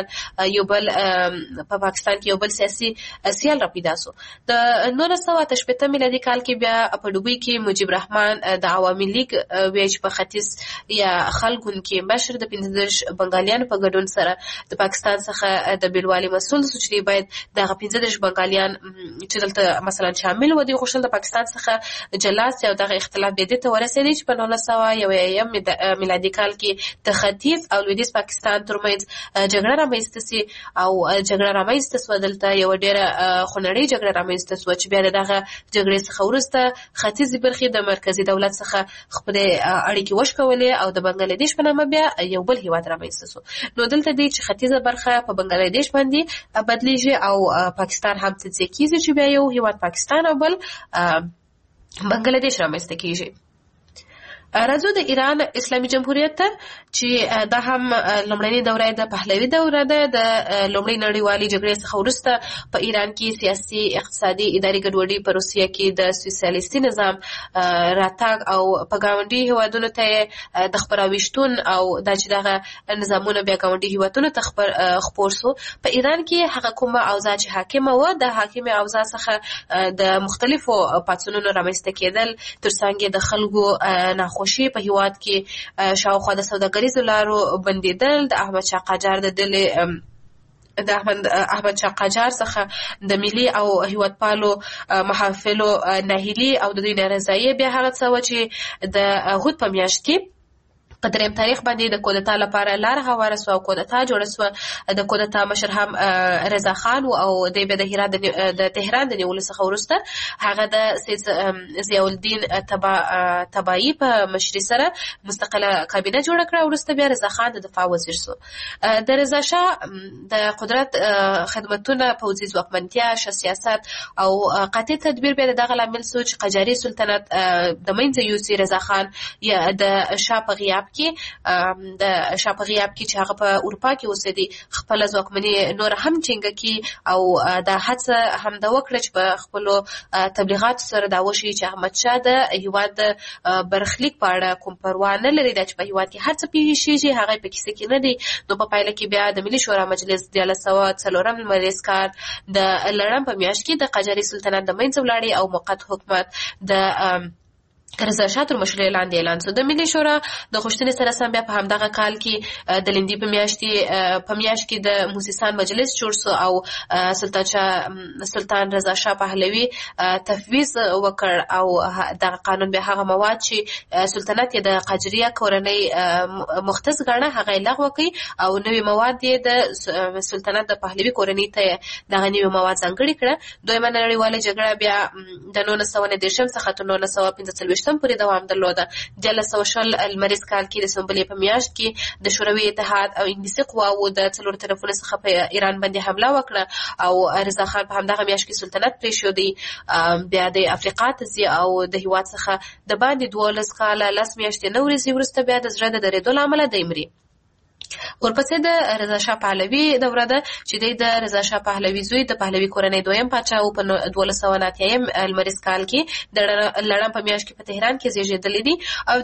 پاکستان کې یو بل سیاسي سیال را پیدا شو. د 1968 میلادي کال کې بیا په دوبۍ کې مجیب رحمان د عوامي لیگ ویج په ختیځ یا خلګون کې بشر د 15 بنګالیانو په ګډون سره د پاکستان څخه د بیلوالي مسول شو چې باید دغه 15 بنګالیان چې دلته مثلا شامل ودی غوښتل د پاکستان څخه جلاس او دغه اختلاف به د تورسېدي چې په 1901 میلادي کال کې د ختیځ او لویدیځ پاکستان ترمنځ جګړه رامنځته شي او جګړه رامنځته شو. دلته یو ډېره خونړۍ جګړه رامنځته شو چې بیا دغه جګړې څخه وروسته ختیځ برخې د مرکزی دولت څخه خپل اړیکې وشکولې او د بنگلاديش په نامه بیا یو بل هیواد رامنځته شو. نو دلته دی چې ختیځه برخه په بنگلاديش باندې بدلیږي او پاکستان هم څه کیږي چې بیا یو هیواد پاکستان بل بنگلاديش رامنځته کیږي. راځو د ایران اسلامي جمهوریت ته چې دا هم لومړنۍ دوره د پهلوي دوره ده. د لومړۍ نړیوالې جګړې څخه وروسته په ایران کې سیاسي، اقتصادي، اداري ګډوډي، په روسیه کې د سوسیالیستي نظام راتګ او په ګاونډي هیوادونو ته د خپراویشتون او دا چې دغه نظامونه بیا ګاونډي هیوادونو ته خپور شو. په ایران کې هغه کومه اوضاع چې حاکمه وه د حاکمې اوضاع څخه د مختلفو پاڅونونو رامنځته کېدل، ترڅنګ د خلکو ناخوښي په هیواد کې شاوخوا د سوداګریزو لارو بندیدل، د احمد شاه قاجار د احمد شاه قاجار څخه د ملي او هیوادپالو محافلو ناهیلي او د دوی نارضایي بیا هغه څه و چې د هود په میاشت کې په دریم تاریخ باندې د کودتا لپاره لار هواره سوه او کودتا جوړه سوه. د کودتا مشر هم رضا خان او د بیا د تهران د نیولو څخه وروسته هغه د سید ضیاء الدین طباطبایی په مشرۍ سره مستقله کابینه جوړه کړه. وروسته بیا رضا خان د دفاع وزیر سو. د رضا شاه د قدرت خدمتونه، پوځي ځواکمنتیا، سیاست او قاطع تدبیر بیا دغه لامل سو چې قاجاري سلطنت د منځه یوسي. رضا خان یا د شاه په غیاب کې چې هغه په اروپا کې اوسېدی خپل ځواکمني نور هم ټینګه کی او د هڅه هم د وکړه چې په خپل تبلیغات سره دا وشي چې احمد شاه د هیواد برخلیک په اړه کوم پروا نه لري چې په هیواد کې هر څه پیښیږي هغه په کیسه کې نه دی. نو په پایله کې بیا د ملي شورا مجلس د 1904 لمریز کال د لړم په میاشت کې د قاجاري سلطنت د منځه ولاړی او موقت حکومت د رضا شاه تر مشرۍ لاندې اعلان سو. د ملي شورا د غوښتنې سره سم بیا په همدغه کال کې د لندې په میاشت کې د موسسان مجلس جوړ سو او سلطان رضا شاه پهلوي تفویض وکړ او دغه قانون بیا هغه مواد چې سلطنت یې د قاجاریه کورنۍ مختص ګڼه هغه لغوه کړي او نوي مواد یې د سلطنت د پهلوي کورنۍ ته دغه نوي مواد ځانګړي کړه. دویمه نړیواله جګړه بیا د 1919 څخه تر 1945 پورې دوام درلوده. د 1920 لمریز کال کې د سنبلې په میاشت کې د شوروي اتحاد او انګلیسي قواوو د څلورو طرفونو څخه په ایران باندې حمله وکړه او رضا خان په همدغه میاشت کې سلطنت پرېښودی. بیا د افریقا ته ځي او د هیواد څخه د باندې 12 کاله 10 میاشتې نه ورځي وروسته بیا د زړه د درېدو له امله دی مري. ورپسې د رضا شاه پهلوي دوره ده چې د رضا شاه پهلوي زوی د پهلوي کورنۍ دویم پاچا او په 1290 لمریز کال کې د لړم په میاشت کې په تهران کې زیږېدلی دی او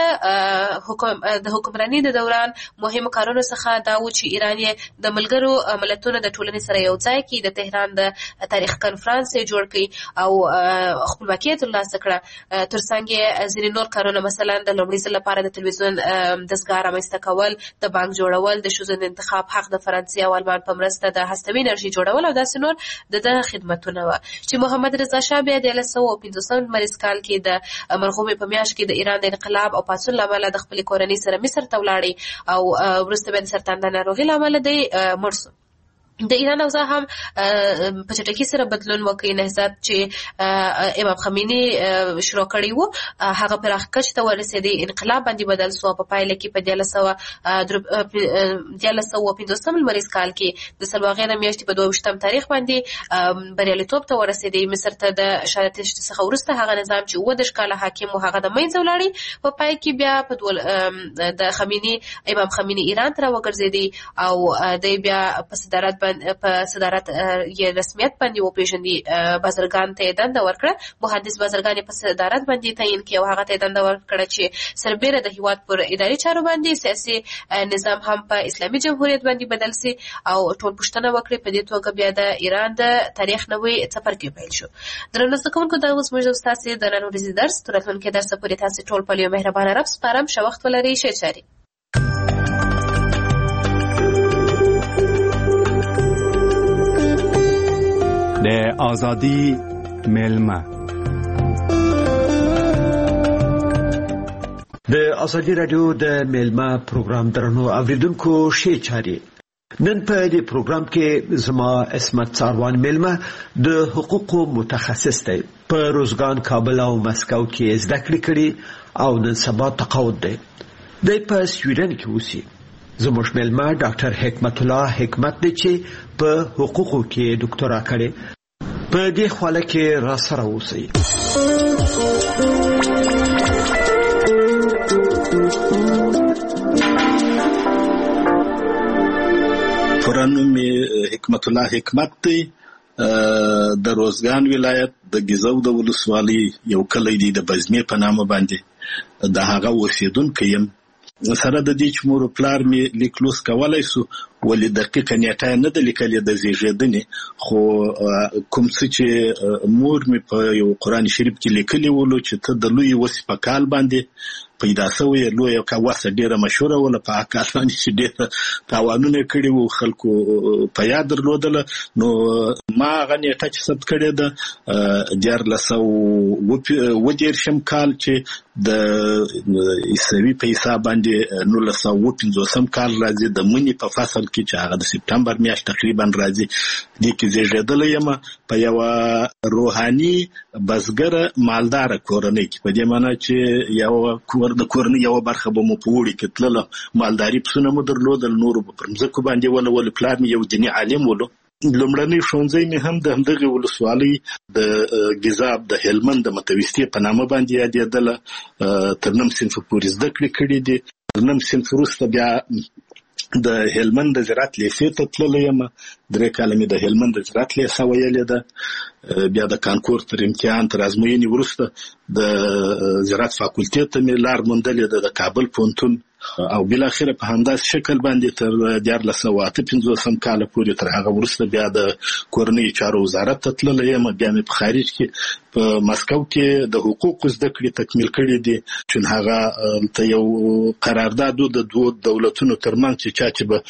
د حکمرانۍ د دوران مهمو کارونو څخه دا و چې ایران یې د ملګرو ملتونو د ټولنې سره یو ځای کړي، د تهران د تاریخ کنفرانس یې جوړ کړي او خپلواکي یې ترلاسه کړه. ترڅنګ یې ځینې نور کارونه مثلا د لومړي ځل لپاره د تلویزیون دستګاه رامنځته کول، د بانک جوړول، د ښځو د انتخاب حق د فرانسې او آلمان په مرسته د هستوي انرژي جوړول او داسې نور د خدمتونه وه چې محمد رضا شاه بیا د 1915 لمریز کال کې د مرغومۍ په میاشت کې د ایران د انقلاب او پاڅون له امله د خپلې کورنۍ سره مصر ته ولاړی او وروسته بیا د سرطان د ناروغۍ له امله دی مړ سو. د ایران اوضاع هم په چټکۍ سره بدلون وکړي. نهضت چې امام خمیني شروع کړی و هغه پراخ کچ ته ورسېدی، انقلاب باندې بدل سو. په پایله کې په 1915 لمریز کال کې د سلواغې د میاشتې په 22 تاریخ باندې بریالیتوب ته ورسېدی. مصر ته د شهادت څخه وروسته هغه نظام چې 10 کاله حاکم و هغه د منځه ولاړی. په پای کې بیا په امام خمیني ایران ته راوګرځېدی او د بیا په صدارت یې رسمیت باندې وپېژندي. بازرګان ته دنده ورکړه، محدث بازرګان په صدارت باندې تعین کړي او هغه ته دنده ورکړه چې سربېره د هیواد پر اداري چارو باندې سیاسي نظام هم په اسلامي جمهوریت باندې بدل سي او ټول پوښتنه وکړي. په دې توګه بیا د ایران د تاریخ نوې څپرکی پیل شو. درنو زده کوونکو دا اوس موږ ستاسو د نن ورځې درس تر راتلونکي درس پورې تاسو ټول په یو مهربان رب سپارم. ښه وخت ولرئ. ښه چاري. د آزادی میلمه د ازادي رادیو د میلمه پروګرام درنو اوریدونکو ښه چاري. نن په دې پروګرام کې زما اسمت څاروان میلمه د حقوقو متخصص دی. په روزګان، کابل او مسکو کې زده کړې کړې او نن سبا تقاعد دی. د په سویډن کې اوسي. زموږ میلمه ډاکټر حکمت الله حکمت دی چې په حقوقو کې ډاکټرا کړې. په دې حواله کې را سره اوسئ. پرانو می حکمت الله حکمت دی. د روزګان ولایت د ګیزو د ولسوالۍ یو کلی دی د بزمې په نامه باندې د هغه اوسیدونکی یم. سره د دې چې مور پلار می لیکلوس کولای سو ولې دقیقه نیټه نه د لیکلې د زیږیدنې خو کوم څه چې مور مې په یو قرآن شریف کې لیکلي ولو چې ته د لوی وس په کال باندې پیدا شوی لوی یو کاوسه ډیره مشهوره ولا په کاسان چې ډیره تاوانونه کړي وو خلکو په یاد درلودله نو ما غنیټه چې ثبت کړی ده جار لسو ودیر شم کال چې د عیسوي په حساب باندې 1950 کال راځي د منی په فصل کې چې هغه د سپتمبر میاشت تقریبا راځي د کې زیږیدل یم په یو روحاني بزګر مالدار کورنۍ کې په دې معنی چې یو د کورنۍ یو برخه به مو په وړي کې تلله مالداري پسونه مو درلودل نور په مځکو باندې ول پلان مې یو دیني عالم ولو لومړنی ښوونځی مې هم د همدغه ولسوالۍ د ګیزاب د هلمند د متوسطې په نامه باندې یادېدله تر نیم صنف پورې زده کړې کړې دي تر نیم صنف وروسته بیا د هلمند د زراعت لیسې ته تللی یم 3 کاله مې د هلمند د زراعت لیسه ویلې ده بیا د کانکور تر امتحان تر ازموینې وروسته د زراعت فاکولټې ته مې لار موندلې ده د کابل پوهنتون او بل اخر په همداس شکل باندې تر 1958 کال پورې تر هغه وروسته بیا د کورنۍ چارو وزارت ته تللی یم بیا مې په خارج کې په مسکو کې د حقوقو زده کړې تکمیل کړې دي چې هغه ته یو قرارداد د دوه دولتونو ترمنځ چې به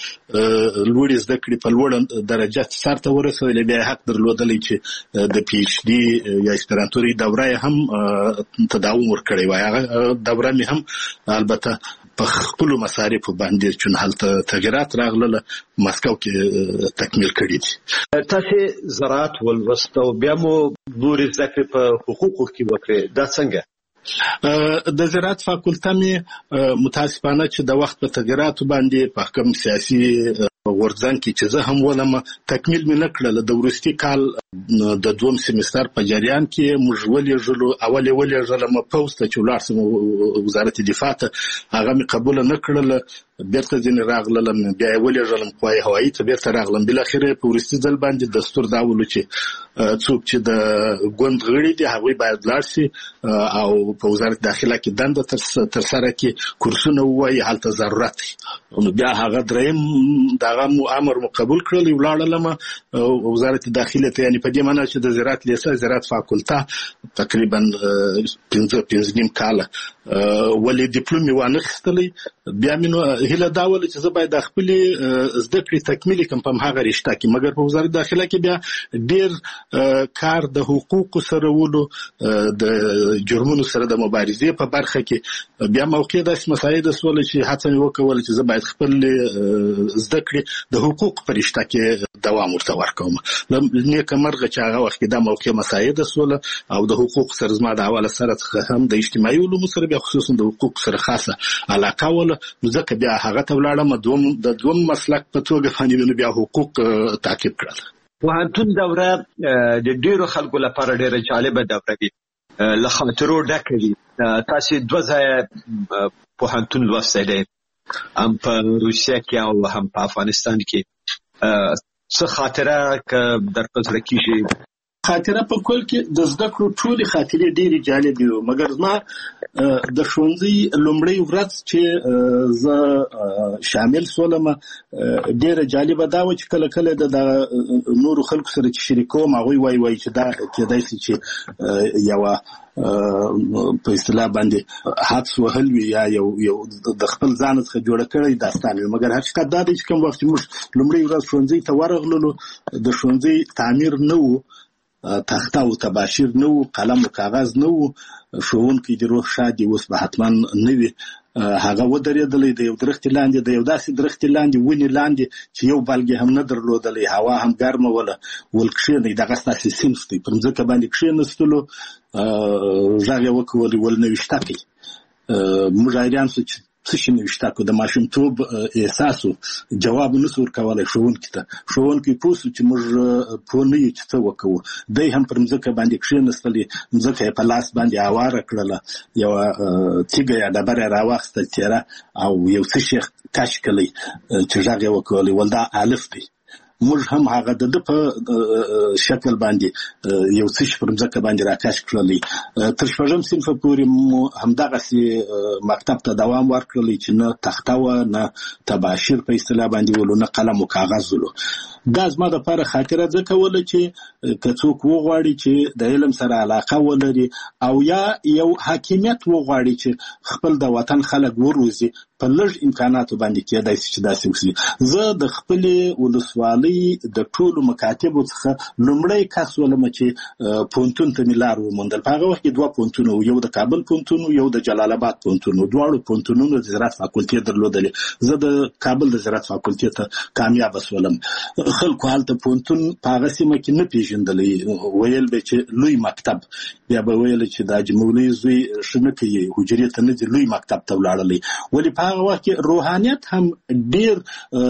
لوړ زده کړې په لوړ درجه سره ورسول بیا حق درلودلی چې د پی ایچ ډي یا اسپرانتوري دوره هم تداوم ورکړی وای هغه دوره مې هم البته په خپل مصارف باندې چې هلته تغیرات راغله مسکو کې تکمیل کړی دي تاسو زراعت ولوستو بیا مو نور ذکر په حقوقو کې وکړه دا څنګه د زراعت فاکولټه مې متاسفانه چې د وخت په تغیراتو باندې په حکم سیاسي ورځان کې چې زه هم ولم تکمیل مې نکړل د ورستي کال د دوم سیمستر په جریان کې موږ ولې ژلم پوسټ چې ولارسم وزارت دفاع ته هغه مې قبول نکړل بیرته ځین راغلم بیا ولې ژلم قوای هوایی ته بیرته راغلم بل اخر په ورستي ځل باندې دستور دا ولو چې څوک چې د ګوند غړي دي هغه باید لارسي او په وزارت داخله کې دنده تر سره کې کورسونه وایي حالت ضرورت نو بیا هغه دریم دغه امر قبول کړل ولاړلم وزارت داخله ته یعنی په دې معنی چې د زراعت لیسه زراعت فاکولټه تقریبا 15 کال ولې ډیپلوم وانه خستلې بیا مې هله داول چې زه باید خپل زده کړې تکمیل کوم په هغه رشته کې مګر په وزارت داخله کې بیا ډیر کار د حقوقو سره ولو د جرمونو سره د مبارزې په برخه کې بیا موقع د مسایل سول چې هڅه وکول چې زه باید خپل زده کړې د حقوق په رشته کې دوام ورته ورکوم نیک مرغه چې هغه وخت دا موقع مسایل سول او د حقوق سره زما د حواله سره هم د اجتماعي علومو سره بیا خصوصا د حقوق سره خاصه علاقه ول ځکه بیا هغه ته ولاړم د دوم مسلک په توګه باندې بیا حقوق تعقیب کړل پوهنتون دوره د ډیرو خلکو لپاره ډیره جالبه دوره وي له خاطرو ډکه وي تاسو دوه ځای پوهنتون لوستلی هم په روسیه کې او هم په افغانستان کې څه خاطره در په زړه کې خاطره په کول کې د زده کړو ټولې خاطرې ډېرې جالبې وې مګر زما د ښوونځي لومړۍ ورځ چې زه شامل شولم ډېره جالبه دا وه چې کله د نورو خلکو سره چې شریکوم هغوی وایي چې دا کېدای شي چې یوه په اصطلاح باندې حدس وهل وي یا یو د خپل ځان څخه جوړه کړی داستان وي مګر حقیقت دا دی چې کوم وخت موږ لومړۍ ورځ ښوونځي ته ورغللو د ښوونځي تعمیر نه و تخته او تباشیر نه و قلم او کاغذ نه و ښوونکی د روح شادي اوس به حتما نه وي هغه ودرېدلی د یو درختې لاندې د یو داسې درختې لاندې ونې لاندې چې یو بلګې هم نه درلودلی هوا هم ګرمه وله ول کښېنئ دغه ستاسې صنف دی پر مځکه باندې کښېنستلو غږ یې وکولې ول نوشته کوي موږ حیران سو چې څه شي نوشته کو د ماشومتوب احساسو جواب نسو ورکولی ښوونکي ته ښوونکی پوه سو چې موږ پوه نه یو چې څه وکوو دی هم پر مځکه باندې کښېنستلې مځکه یې په لاس باندې هواره کړله یوه تیږه یا ډبره یې راواخیستل تیره او یو څه شي کش کړی چې غږ یې وکولی ول دا الف دی موږ هم هغه د په شکل باندې یو څه پر ځکه باندې راکاش کړلې. تر شپږم صنف پورې همدغه سي مکتب ته دوام ورکړلی چې نه تخته و نه تباشیر په اصطلاح باندې ولو نه قلم او کاغذ ولو. دا زما د لپاره خاطره ځکه وله چې که څوک وغواړي چې د علم سره علاقه ولري او یا یو حاکمیت وغواړي چې خپل د وطن خلک وروزي په لږ امکاناتو باندې کېدای شي چې داسې وکړي. زه د خپلې ولسوالۍ د ټولو مکاتبو څخه لومړی کس ولم چې پوهنتون ته مې لار وموندل. په هغه وخت کې 2 پوهنتونه وو، یو د کابل پوهنتون یو د جلال آباد پوهنتون. دواړو پوهنتونونو د زراعت فاکولټي درلودلې. زه د کابل د زراعت فاکولټي ته کامیاب شولم. خلکو هلته پوهنتون په هغه سیمه کې نه پیژندلی، ویل به چې لوی مکتب، بیا به ویل چې د حاجي مولوي زوی ښه نه کوي، حجرې ته نه ځي، لوی مکتب ته ولاړلی. ولې په هغه وخت کې روحانیت هم ډېر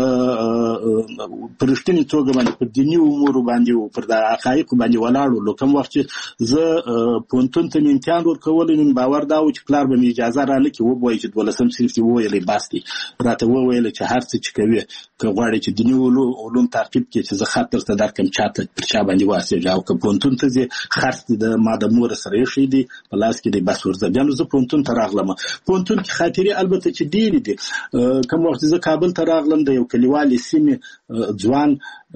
په رښتینې توګه باندې پر دیني امورو باندې او پر د حقایقو باندې ولاړ و. کوم وخت چې زه پوهنتون ته مې امتحان ورکولی، نن باور دا و چې پلار به مې اجازه رانه کړي، ووایي چې 12 صنف دې وویلی بس دی. راته وویل چې هر څه چې کوي که غواړې چې دیني علوم تعقیب کړي چې زه خط درته درکړم چاته پر چا باندې واسېږه، او که پوهنتون ته ځې خرڅ دې د ما د مور سره ایښی دی په لاس کې دی، بس ورځه. بیا نو زه پوهنتون ته راغلم. پوهنتون کې خاطرې البته چې ډېرې دي. کوم وخت زه کابل ته راغلم، د یو کلیوالې سیمې ځوان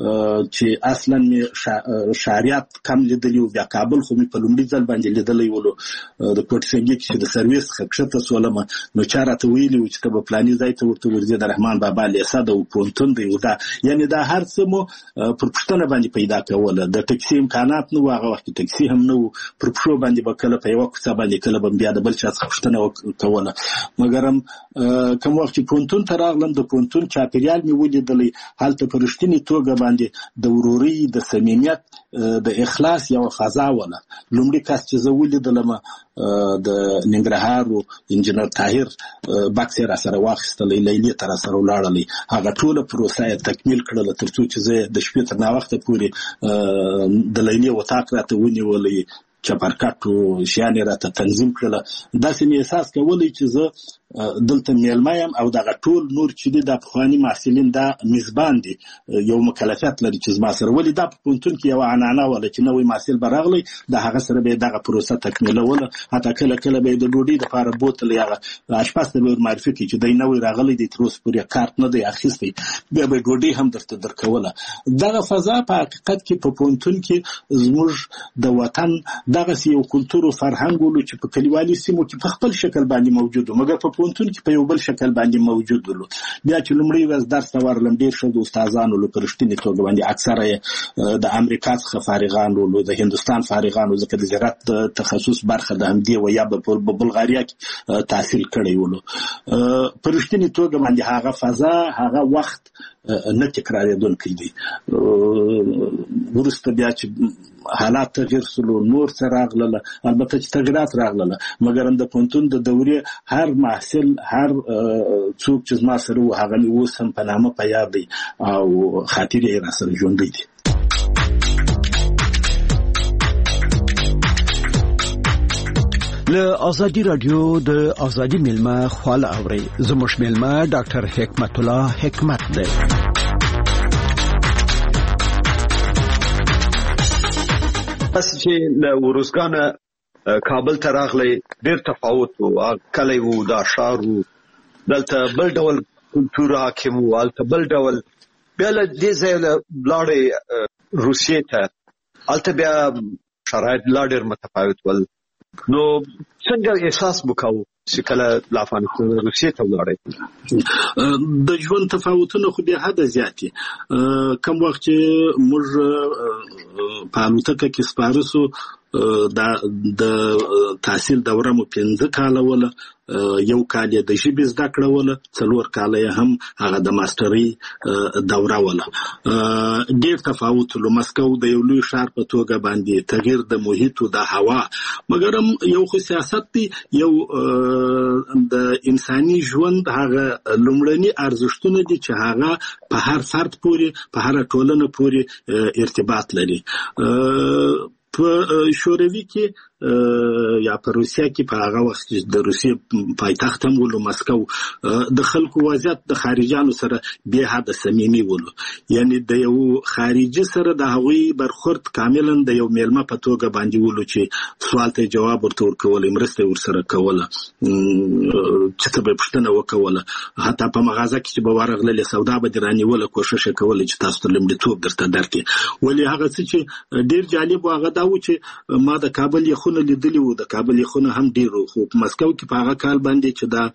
چې اصلا مې شهریات کم لیدلی و، بیا کابل خو مې په لومړي ځل باندې لیدلی ولو. د کوټسنګي کې چې د سرویس څخه کښته سولم، نو چا راته ویلي و چې ته به فلاني ځای ته ورته ورځې، د رحمان بابا لیسه ده او پوهنتون دی. دا یعنې دا هر څه مو پر پوښتنه باندې پیدا کوله. د ټکسي امکانات نه و، هغه وخت کې ټکسي هم نه و. پر پښو باندې به کله په یوه کوڅه باندې، کله به بیا د بل چا څخه پوښتنه کوله. مګرم کوم وخت چې پوهنتون ته راغلم، د پوهنتون چاپېریال مې ولیدلی. هلته په رښتینې توګه باندې د ورورۍ، د صمیمیت، د اخلاص یوه فضا وله. لومړي کس چې زه ولیدلم د ننګرهار و انجینر طاهر بکس یې راسره واخیستلی، لیلې ته راسره ولاړلی. هغه ټوله پروسه یې تکمیل کړله تر څو چې زه د شپې تر ناوخته پورې د لیلې وطاق راته ونیولی، چپرکټ او شیان یې راته تنظیم کړله. داسې مې احساس کولی چې زه دلته میلمه یم او دغه ټول نور چې دي د پخواني محصلین دا میزبان دي، یو مکلفیت لري چې زما سره. ولې دا په پوهنتون کې یوه عنعنه وله چې نوی محصل به راغلی، د هغه سره به یې دغه پروسه تکمیلوله. حتی کله کله به یې د ډوډۍ دپاره بوتل هغه اشپز ته به ور معرفي کړي چې دی نوی راغلی دی، تر اوسه پورې کارت نه دی اخیستی، بیا به یې ډوډۍ هم درته درکوله. دغه فضا په حقیقت کې په پوهنتون کې زموږ د وطن دغسې یو کلتور او فرهنګ ولو چې په کلیوالي سیمو کې په خپل شکل باندې موجود و، مګر په پوهنتون کې په یو بل شکل باندې موجود ولو. بیا چې لومړی ورځ درس ته ورغلم، ډېر ښه د استادان ولو په رښتینې توګه باندې. اکثره یې د امریکا څخه فارغان ولو، د هندوستان فارغان ولو، ځکه د زراعت د تخصص برخه د همدې و، یا به په بلغاریا کې تحصیل کړی ولو. په رښتینې توګه باندې هغه فضا، هغه وخت نه تکرارېدونکی دی. وروسته بیا چې حالات تغییر سلو، نور څه راغلله، البته چې تغییرات راغلله، مګر د پوهنتون د دورې هر محصل، هر څوک چې زما سره و، هغه مې اوس هم په نامه په یاد دی او خاطرې یې راسره ژوندی دي. له ازادي رادیو د ازادي میلمه خواله اوري. زموږ میلمه ډاکټر حکمت الله حکمت دی. بس چې له ورزګانه کابل ته راغلی، ډېر تفاوت و. کلی و، دا ښار و، دلته بل ډول کلتور حاکم و، هلته بل ډول. بیا له دې ځایه لاړې روسیې ته، هلته بیا شرایط لا ډېر متفاوت ول. نو څنګه احساس وکاو چې کله له افغانستان روسیې ته ولاړې؟ د ژوند تفاوتونه خو بیا حده زیات دي. کوم وخت چې موږ په الوتکه کې سپاره سو، د تحصیل دوره مو 15 کاله وله. یو کال یې د ژبې زده کړه وله، 4 کاله یې هم هغه د ماسټرۍ دوره وله. ډېر تفاوت له مسکو د یو لوی ښار په توګه باندې، تغییر د محیط او د هوا. مګر هم یو خو سیاست دی، یو د انساني ژوند هغه لومړني ارزښتونه دي چې هغه په هر فرد پورې، په هر ټولنه پورې ارتباط لري. په شوروي کې یا په روسیا کې په هغه وخت د روسیې پایتخت هم ولو مسکو د خلکو وضعیت د خارجانو سره به حد صمیمي ولو یعنی د یو خارجي سره د هغوی برخورد کاملا د یو میلمه په توګه باندې ولو چې سوال ته جواب ورته ورکول مرسته ورسره کوله چې ته به پښتنه وکوله حتی په مغازه کې چې به ورغله سودا به دراني ولا کوشش کوله چې تاسو ته لمړیتوب درته درکې ولی هغه چې ډیر جالب واغه دا و چې ما د کابل یخونه لیدلی وو د کابل یخونه هم ډیر خو په مسکو کې په هغه کال باندې چې دا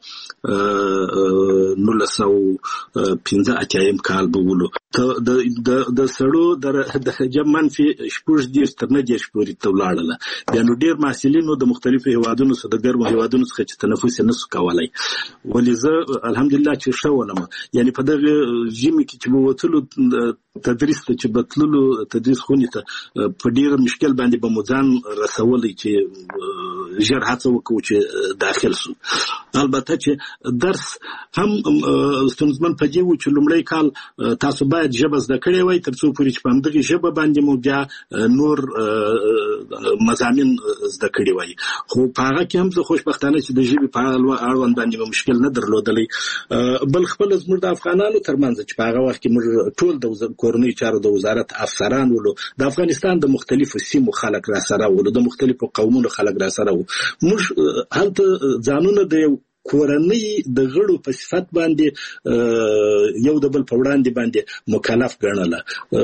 1915 کال بولو ته د سړو د جمنفي شپږ دي ستنه دي شپوري ته ولاړله بیا نو ډیر محصلینو د مختلفو هیوادونو څخه د ګرمو هیوادونو څخه چې تنفس نه سو کولای ولې زه الحمدلله چې شولم یعنی په دغه جیمه کې چې ووتلو تدریس ته چې بتللو تدریس خونې ته په ډیر مشکل باندې به مځان رسولې چې ژر هڅه وکړو چې داخل شو البته چې درس هم ستونزمن پدې و چې لومړی کال تاسو باید ژبه زده کړې وای ترڅو پورې چې په همدغه ژبه باندې مو بیا نور مضامین زده کړې وای خو په هغه کې هم زه خوشبختانه چې د ژبې په اړوند باندې مشکل نه درلودلی بل خپل زموږ د افغانانو ترمنځ چې په هغه وخت کې موږ ټول د کورنۍ چارو د وزارت افسران ولو د افغانستان د مختلفو سیمو خلک را سره ولو د مختلفو قومونو خلک را سره وو موږ هلته ځانونه د کورنۍ د غړو په صفت باندې یو د بل په وړاندې باندې مکلف ګڼله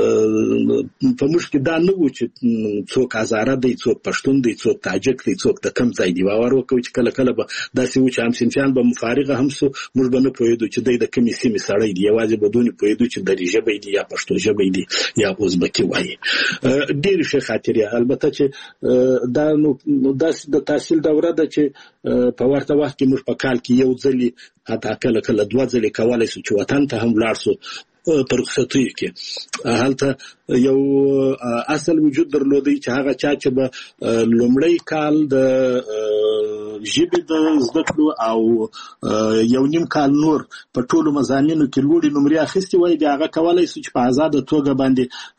په موږ کې دا نه و چې څوک هزاره دی څوک پښتون دی څوک تاجک دی څوک د کم ځای دی باور وکړو چې کله کله به داسې و چې هم صنفیان به مفارغه هم سو موږ به نه پوهېدو چې دی د کومې سیمې سړی دی یوازې به دونې پوهېدو چې دري ژبی دی یا پښتو ژبی دی یا ازبکي وایي ډېرې ښې خاطرې البته چې دا نو داسې د تحصیل دوره ده چې په ورته وخت کې موږ په کال کې یو ځلې حتی کله کله دوه ځلې کولی سو چې وطن ته هم لاړ سو په رخصتیو کې هلته یو اصل وجود درلودی چې هغه چا چې به لومړی کال د ژبې د زده کړو او یو نیم کال نور په ټولو مضامینو کې لوړې نمرې اخیستې وای بیا هغه کولی سو چې په ازاده توګه باندې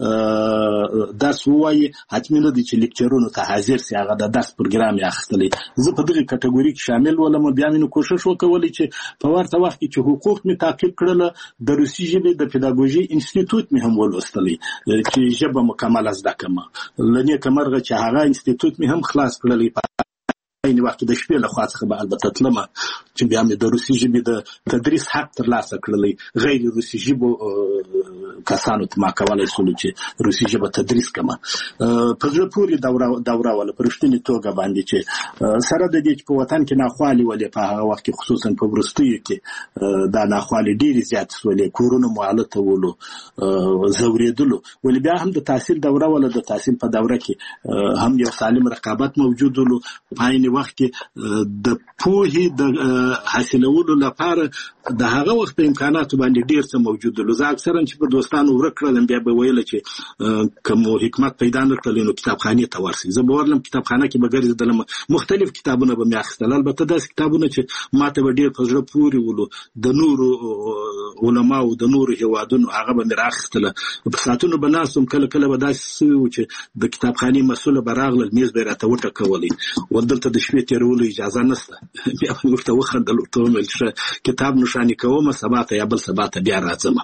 درس ووایي حتمي نه دی چې لیکچرونو ته حاضر سي هغه د درس پروګرام یې اخیستلی زه په دغه کټګوري کې شامل ولم بیا مې کوشش وکولی چې په ورته وخت کې چې حقوق مې تعقیب کړله د روسي ژبې د پیداګوژي انسټیټوټ مې هم ولوستلی چې ژبه مکمله زده کړم له نیکه مرغه چې هغه انسټیټوټ مې هم خلاص کړلی این وخت د شپې له خوا څخه به البته تلم چې بیا مې د روسي ژبې د تدریس حق ترلاسه کړلی غیر روسي ژبو کسانو ته ما کولی سولو چې روسي ژبه تدریس کړم په زړه پورې دوره وله په رښتینې توګه باندې چې سره د دې چې په وطن کې ناخوالې ولې په هغه وخت کې خصوصا په وروستیو کې دا ناخوالې ډېرې زیاتې سولې کورونه مو هلته ولو ځورېدلو ولې بیا هم د تحصیل دوره وله د تحصیل په دوره کې هم یو سالم رقابت موجود ولو په عین وخت کې د پوهې د حاصلولو لپاره د هغه وخت امکاناتو باندې ډیر څه موجود دي زه اکثرا چې په دوستانو ورکړم بیا به ویل چې کوم حکمت پیدا نه کړل نو کتابخانه ته ورسې زه به ورلم کتابخانه کې به ګرځېدلم مختلف کتابونه به مې اخیستل البته داسې کتابونه چې ماته به ډیر په زړه پورې ولو د نورو علماو د نورو هیوادونو هغه به مې راخیستل په ساعتونو به ناستم کله کله به داسې و چې د کتابخانې مسؤل به راغلل میز به راته وټکولی ودلته د شپې تېرولو اجازه نشته بیا ورته وخندل ورته ومې چې کتاب نشانی کوم سبا ته یا بل سبا ته بیا راځم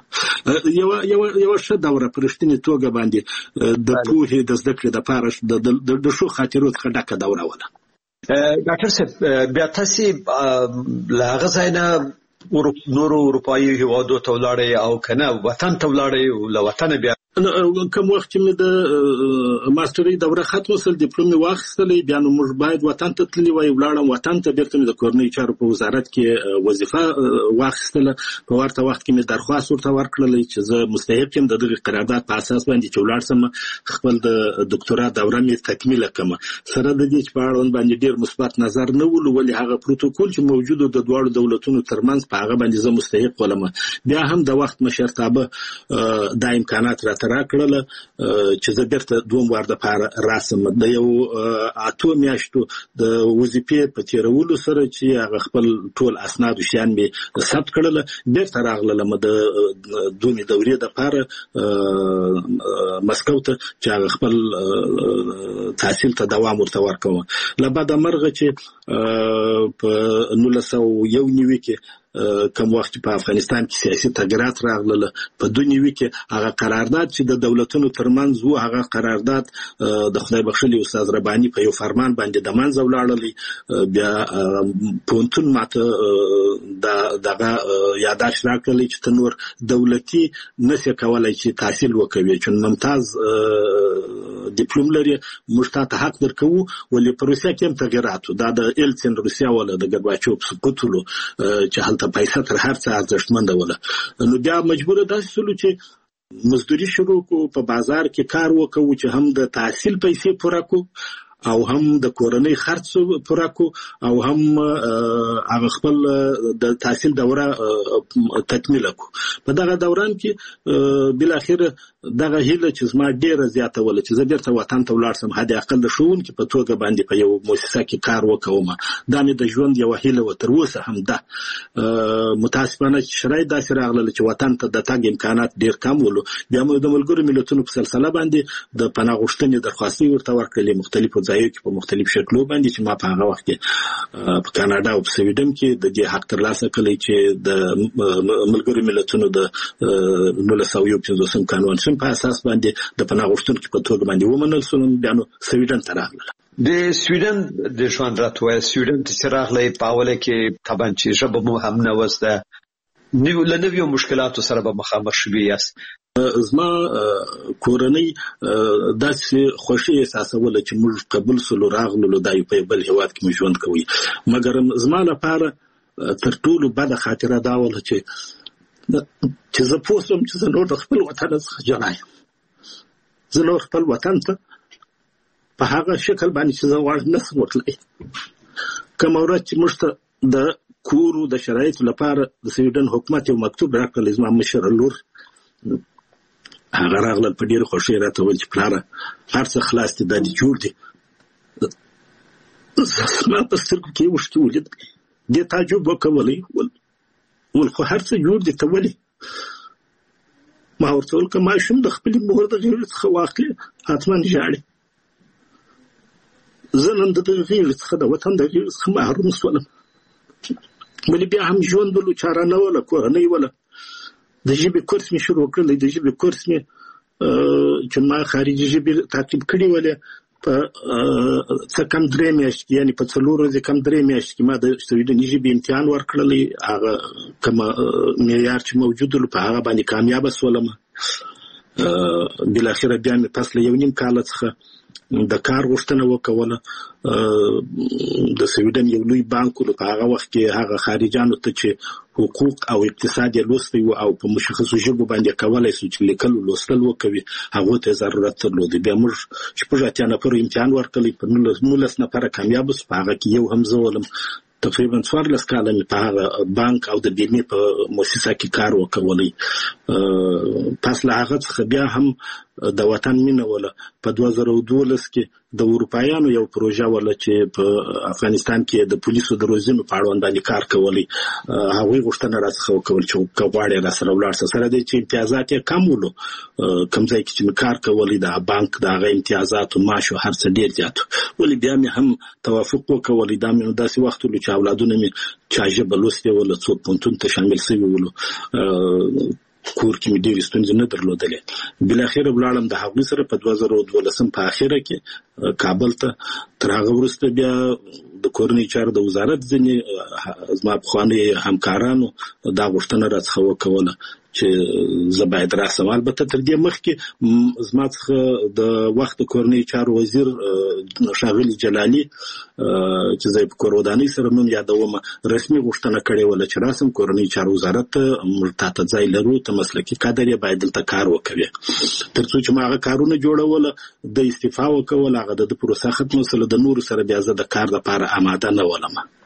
یو ښه دوره په رښتینې توګه باندې د پوهې د زده کړې دپاره د ښو خاطرو څخه ډکه دوره وله ډاکټر صاحب بیا تاسې له هغه ځای نه نورو اروپایي هیوادو ته ولاړئ او که نه وطن ته ولاړئ له وطنه بیا کوم وخت چې مې د ماسترۍ دوره ختمه سول ډیپلوم مې واخیستلی بیا نو موږ باید وطن ته تللي وای ولاړم وطن ته بیرته مې د کورنۍ چارو په وزارت کې وظیفه واخیستله په ورته وخت کې مې درخواست ورته ورکړلی چې زه مستحق یم د دغې قرارداد په اساس باندې چې ولاړ سم خپل د دکتورا دوره مې تکمیله کړم سره د دې چې په اړوند باندې ډېر مثبت نظر نه ولو ولې هغه پروتوکول چې موجود د دواړو دولتونو ترمنځ په هغه باندې زه مستحق ولم بیا هم د وخت مشرتابه دا امکانات راته ماته راکړله چې زه بیرته دوم وار د پاره راسم د یو 8 میاشتو د وظیفې په تیرولو سره چې هغه خپل ټول اسناد او شیان می ثبت کړل بیرته راغلم د دومې دورې د پاره مسکو ته چې هغه خپل تحصیل ته دوام ورته ورکوم لبعد مرغه چې په 1991 کې کوم وخت په افغانستان کې سیاسي تغیرات راغله په دنیوي کې هغه قرارداد چې د دولتونو ترمنځ وو هغه قرارداد د خدای بخښلي استاد رباني په یو فرمان باندې د منځ ولاړلی بیا پونتون ماته دغه یاداش راکړلی چې تنور دولتي نشي کولای چې تحصیل وکوي چې ممتاز ډیپلوم لري مشتاق حق درکو ولې په روسیا کې هم تغیرات دا د ایلسن روسیا ولا د ګرباچوف سقوطلو چې هلته پیسې تر هر څه ارزښتمند ولا نو بیا مجبور ده چې مزدوري شروع کو په بازار کې کار وکړو چې هم د تحصیل پیسې پوره کو او هم د کورنۍ خرڅ پوره کو او هم هغه خپل د تحصیل دوره تکمیل کو په دغه دوران کې بل اخر دغه هیله چې زما ډیره زیاته ول چې زه بیرته وطن ته ولاړ سم هدا اقل د شون کې په توګه باندې په یو مؤسسه کې کار وکوم دا مې د ژوند یو هیله و تر اوسه هم ده متاسفانه شرایط داسې راغله چې وطن ته د تګ امکانات ډیر کم ولو بیا موږ د ملګرو ملتونو په سلسله باندې د پناه غوښتنې درخواستي ورته ورکړلې مختلفو ځایو کې په مختلف شکلو باندې چې ما په هغه وخت کې په کاناډا او په سویډن کې د دې حق ترلاسه کړی چې د ملګرو ملتونو د 1950 قانون په اساس باندې د پناه غوښتونکو په توګه باندې ومنل شول بیا نو سویډن ته راغله د سویډن د ژوند راتوي سویډن چې راغله په اوله کې طبعا چې ژبه مو هم نه وسته نوې مشکلاتو سره به مخامخ شوي یاست زما کورنۍ داسې خوشي احساسوله چې موږ قبول سولو راغلو د یو په بل هواد کې ژوند کوي مګر زما لپاره تر ټولو بد خاطره دا وله چې زه پوسم چې زه نور د خپل وطن څخه جلا یم زه نور خپل وطن ته په هغه شکل باندې چې زه غواړم نشم ورتلی کومه ورځ چې موږ ته د کورو د شرایطو لپاره د سویډن حکومت یو مکتوب راکړل زما مشر لور هغه راغله په ډېره خوښۍ راته وویل چې پلاره هر څه خلاص دي دا دې جوړ دي زما په سترګو کې یې اوښکې ولیدلې دې تعجب وکولی ول خو هر څه جوړ دي ته ولې ما ورته وویل که ماشوم د خپلې مور د غېږې څخه واخلي حتما ژاړي زه نن د دغه غېږې څخه د وطن د غېږې څخه محروم شولم ولې بیا هم ژوند بلو چاره نه وله کورنۍ وله د ژبې کورس مې شروع کړلی د ژبې کورس مې چې ما خارجي ژبې تعقیب کړي ولې په څه کم 3 میاشتې کې یعنې په 4 ورځې کم 3 میاشتې کې ما د سویډني ژبې امتحان ورکړلی هغه کوم معیار چې موجود و په هغه باندې کامیابه شولم بالاخره بیا مې پس له 1.5 کال څخه د کار غوښتنه وکوله د سویډن یو لوی بانک و په هغه وخت کې هغه خارجانو ته چې حقوق او اقتصاد یې لوستی و او په مشخصو ژبو باندې کولای شو چې لیکل لوستل وکوي هغه ته ضرورت درلود بیا موږ شپږ اتیا نفر امتحان ورکړی په 19 نفر کامیاب شو په هغه کې یو هم زه ولم تقریبا 14 کاله مې په هغه بانک او د بیمې په مؤسسه کې کار وکولی پس له هغه څخه بیا هم د وطن مینه وله په 2012 کې د اروپایانو یو پروژه وله چې په افغانستان کې د پولیسو د روزنې په اړوند باندې کار کولی هغوی غوښتنه راڅخه وکول چې غواړي راسره ولاړ سره دی چې امتیازات یې کم ولو کوم ځای کې چې کار کولی د بانک د هغه امتیازات او معاش هر څه ډیر زیات ولې بیا مې هم توافق وکولی دا مې داسې وخت ولو چې اولادونه مې چا ژبه لوستې وله څوک پوهنتون ته شامل شوي ولو کور کې مې ډېرې ستونزې نه درلودلې بالاخره ولاړم د هغوی سره په 2012 په اخره کې کابل ته تر هغه وروسته بیا د کورنۍ چارو د وزارت ځینې زما پخواني همکارانو دا غوښتنه راڅخه وکوله چې زه باید راسم البته تر دې مخکې زما څخه د وخت کورنۍ چارو وزیر ښاغلي جلالي چې زه په کور ودانۍ سره نوم یادوم رسمي غوښتنه کړې وله چې راسم کورنۍ چارو وزارت موږ تاته ځای لرو ته مسلکي کادر یې باید دلته کار وکوي تر څو چې ما هغه کارونه جوړوله د استعفا وکول هغه د پروسه ختمه سره د نورو سره بیا زه د کار لپاره آماده نه ولم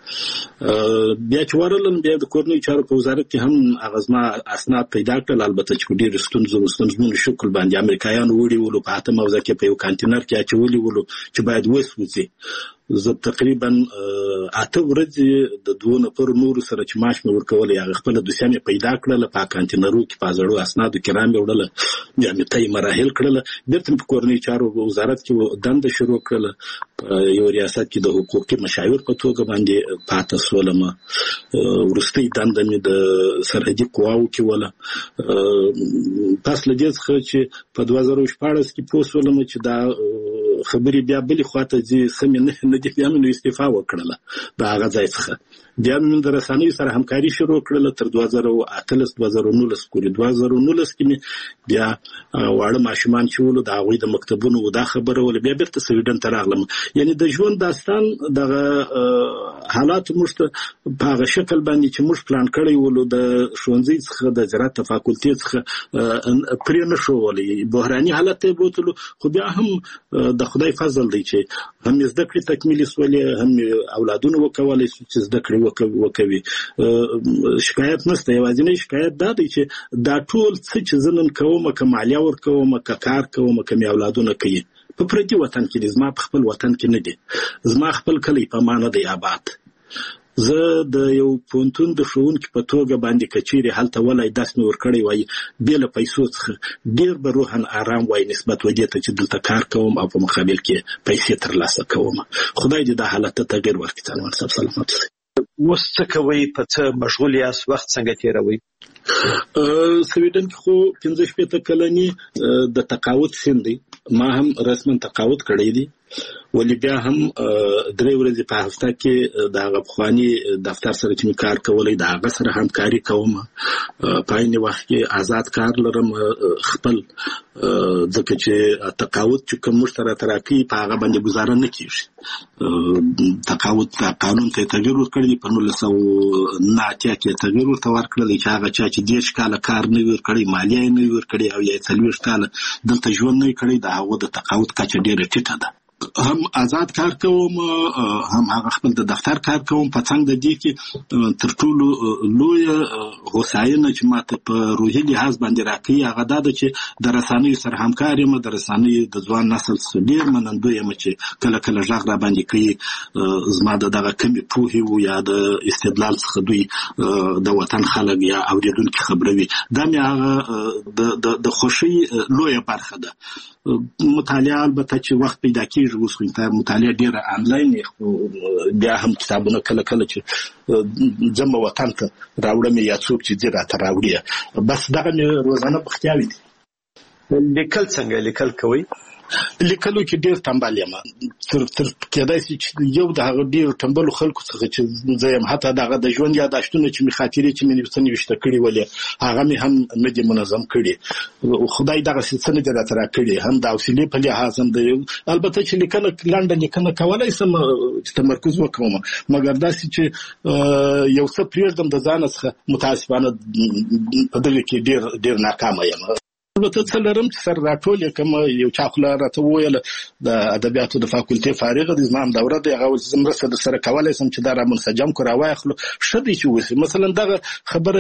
بیا چې ورلم بیا د کورنۍ چارو په وزارت کې هم اغزما اسناد پیدا کړل البته چې ډېر ستونزمن شکل باندې امریکایانو وړي ولو په اته موزه کې په یو کانټینر کې اچولي ولو چې باید وسوځي زه تقریبا 8 ورځې د 2 نفر نور سره چې معاش مې ورکول یا خپل دوسیه مې پیدا کړل په کانټینرو کې په زړو اسنادو کې رامې وړل بیا مې تای مراحل کړل بیرته په کورنۍ چارو وزارت کې دنده شروع کړل یو ریاست کې د حقوقي مشاور په توګه باندې پاتې سولم ورستي دنده مې د سرحدي قواو کې ولا پس لږ څه چې په 2014 کې پوسولم چې دا خبري بیا بل خواته چې سمې نه دي بیا مې استعفا وکړه دا هغه ځای څخه بیا مې د رسنیو سره همکاري شروع کړل تر 2018 2019 پورې 2019 کې بیا واړه ماشومان چې ولو د هغوی د مکتبونو دا خبره ول بیا بیرته سویډن ته راغلم یعنی د ژوند داستان دغه حالات موږ په هغه شکل باندې چې موږ پلان کړی ولو د ښوونځي څخه د زراعت فاکولټي څخه پرې نه شو ولې بحراني حالت ته بوتلو خو بیا هم د خدای فضل دی چې هم زده کړې تکمیل سولې هم اولادونه وکولای چې زده کړې وکوي شکایت نشته یوازینی شکایت دا دی چې دا ټول څه چې زنن کوم کمالیا ور کوم کار کوم کم اولادونه کوي په پردي وطن کې زما په خپل وطن کې نه دي زما خپل کلی په معنا دی آباد زه د یو پونتون د ښوونکي په توګه باندې کچېرې هلته ولای داس مې ورکړی وای بېله پیسو څخه ډېر به روحاً آرام وای نسبت ودې ته چې دلته کار کوم او په مقابل کې پیسې ترلاسه کوم خدای دې دا حالت ته تغیر ورکړي څنګه صاحب سلامت اوس څه کوئ په څه مشغول یاست وخت څنګه تېروئ سویډن کې خو 15 کلنی د تقاعد سن دی ما هم رسما تقاعد کړی دی ولی بیا هم 3 ورځې په هفته کې د هغه پخوانی دفتر سره چې کار کولای د هغه سره همکاري کوم په عین وخت کې آزاد کار لرم خپل ځکه چې تقاعد چې کوم مشترک تراکي په هغه باندې گزاره نه کیږي تقاعد قانون ته تغیر ورکړي په 1990 کې تغیر ورکړل چې هغه چې 10 کال کار نه ورکړي مالیه نه ورکړي او یا 40 کال دلته ژوند نه کړي د هغه د تقاعد کچه ډیره ټیټه ده هم آزاد کار کوم هم هغه خپل د دفتر کار کوم په څنګه د دې کې تر ټولو لوی هوساینه چې ماته په روحي لحاظ باندې راکړي هغه دا چې د رسنیو سره همکاري م د رسنیو د ځوان نسل سره ډیر منندوی یم چې کله کله ژغ را باندې کوي زما دغه کمی پوهې او یا د استدلال څخه دوی د وطن خلک یا اوریدونکو خبروي دا مې هغه د خوشي لوی برخه ده مطالعه البته چې وخت پیدا کیږي اوس خو مطالعه ډیره آنلاین بیا هم کتابونه کله کله چې جمع وطن ته راوړم یا څوک چې زه راته راوړي بس دغه مې روزانه بختیاوي دي لیکل څنګه لیکل کوي لیکلو کې ډیر تنبل یم تر کېدای شي چې یو د هغه ډیر تنبل خلکو څخه چې زه یم حتی دغه د ژوند یاداشتونه چې می خاطرې چې مې نوښته کړي ولې هغه مې هم نه دي منظم کړي خدای دغه څه نه دی راته راکړي هم د حوصلې په لحاظ هم دی البته چې لیکنه لنډه لیکنه کولای سم چې تمرکز وکوم مګر داسې چې یو څه پریږدم د ځان څخه متاسفانه په دغه کې ډیر ناکامه یم البته څه لرم چې سر راټول کوم یو چا خو راته وویل د ادبیاتو د فاکولټي فارغ د زمام دوره دی هغه زمرسته د سره کولای سم چې دا را منسجم کړه واخلو شدي چې وسی مثلا دغه خبره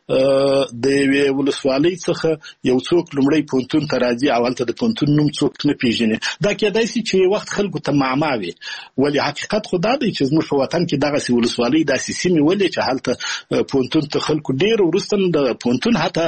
چې د ولسوالۍ څخه یو څوک لمړی پونتون ته راځي او هلته د پونتون نوم څوک نه پیژني دا کېدای شي چې وخت خلکو ته معما وي ولی حقیقت خو دا دی چې زموږ په وطن کې دغه ولسوالۍ داسې سیمې ولې چې هلته پونتون ته خلکو ډیر ورستن د پونتون حتی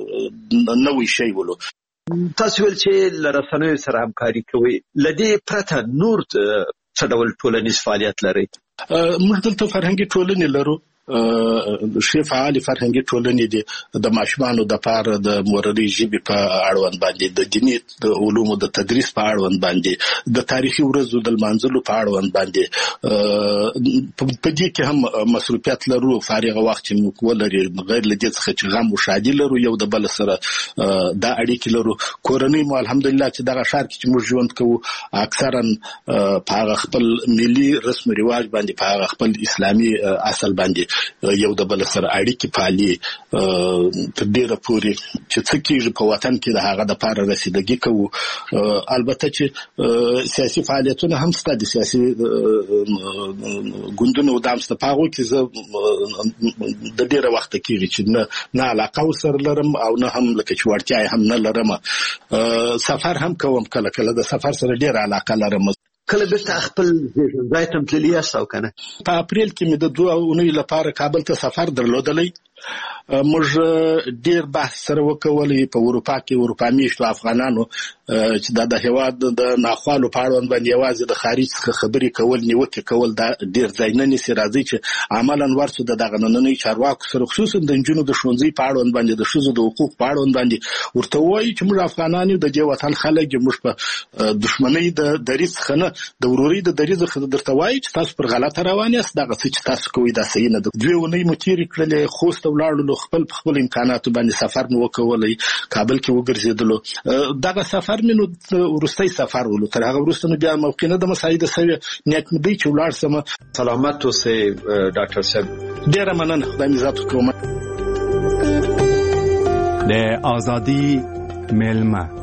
نه وي تاسو ول چې لرسنوي سره همکاري کوي لدی پرته نور څه ډول ټولنیز فعالیت لري موږ دلته فرهنګي ټولنې لرو شی فعال فرهنګي ټولنې دي د ماشومانو د پاره د مورنۍ ژبې په اړوند باندې د دیني د علومو د تدریس په اړوند باندې د تاریخي ورځو د لمانځلو په اړوند باندې په دې کې هم مصروفیت لرو فارغ وخت چې موږ ولري غیر لدې څخه چې غم او شادي لرو یو د بل سره د اړیکې لرو کورنۍ مو الحمدلله چې دغه ښار کې چې موږ ژوند کوو اکثرا په خپل ملي رسم او رواج باندې په خپل اسلامي اصل باندې یو د بل سره اړیکې پالي تر ډیره پورې چې څه کېږي په وطن کې د هغه د پاره رسیدګي کوو. البته چې سیاسي فعالیتونه هم شته د سیاسي ګوندونو د امست په هغه کې زه د ډیره وخت کېږي چې نه علاقه وسره لرم او نه هم لکه چې ورتیا هم نه لرم. سفر هم کوم کله کله د سفر سره ډیره علاقه لرم. کله به خپل ځای ته تللی یاست او کنه؟ په اپریل کې مې د 2 اونۍ لپاره کابل ته سفر درلودلی. موږ ډیر بحث سره وکولې په اروپا کې اروپا میشتو افغانانو چې د هیواد د ناخوالو په اړه باندې یوازې د خارج څخه خبرې کول نیوکه کول دا ډیر ځای نه نسی راځي چې عملاً ورته دغه نننۍ چارواکو سره خصوصا د جنونو د شونځي په اړه باندې د شوزو د حقوق په اړه باندې ورته وایي چې موږ افغانان د دې وطن خلک موږ په دښمنۍ د دریځ خنه د وروري د دریځ خنه درته وایي چې تاسو پر غلطه روان یاست. دغه څه چې تاسو کوی دا صحیح نه ده. 2 اونۍ مو تیرې کړلې خوست ولاړو خپل امکاناتو باندې سفر مو وکولای کابل کې وګرځیدلو. دغه سفر مې نو ورستۍ سفر ولو تر هغه وروسته بیا موقع نه د مساعده سوي نیک مې چې ولاړ سم. سلامت اوسئ ډاکټر صاحب. ډیره مننه. خدای دې عزت وکړي. د ازادي ملما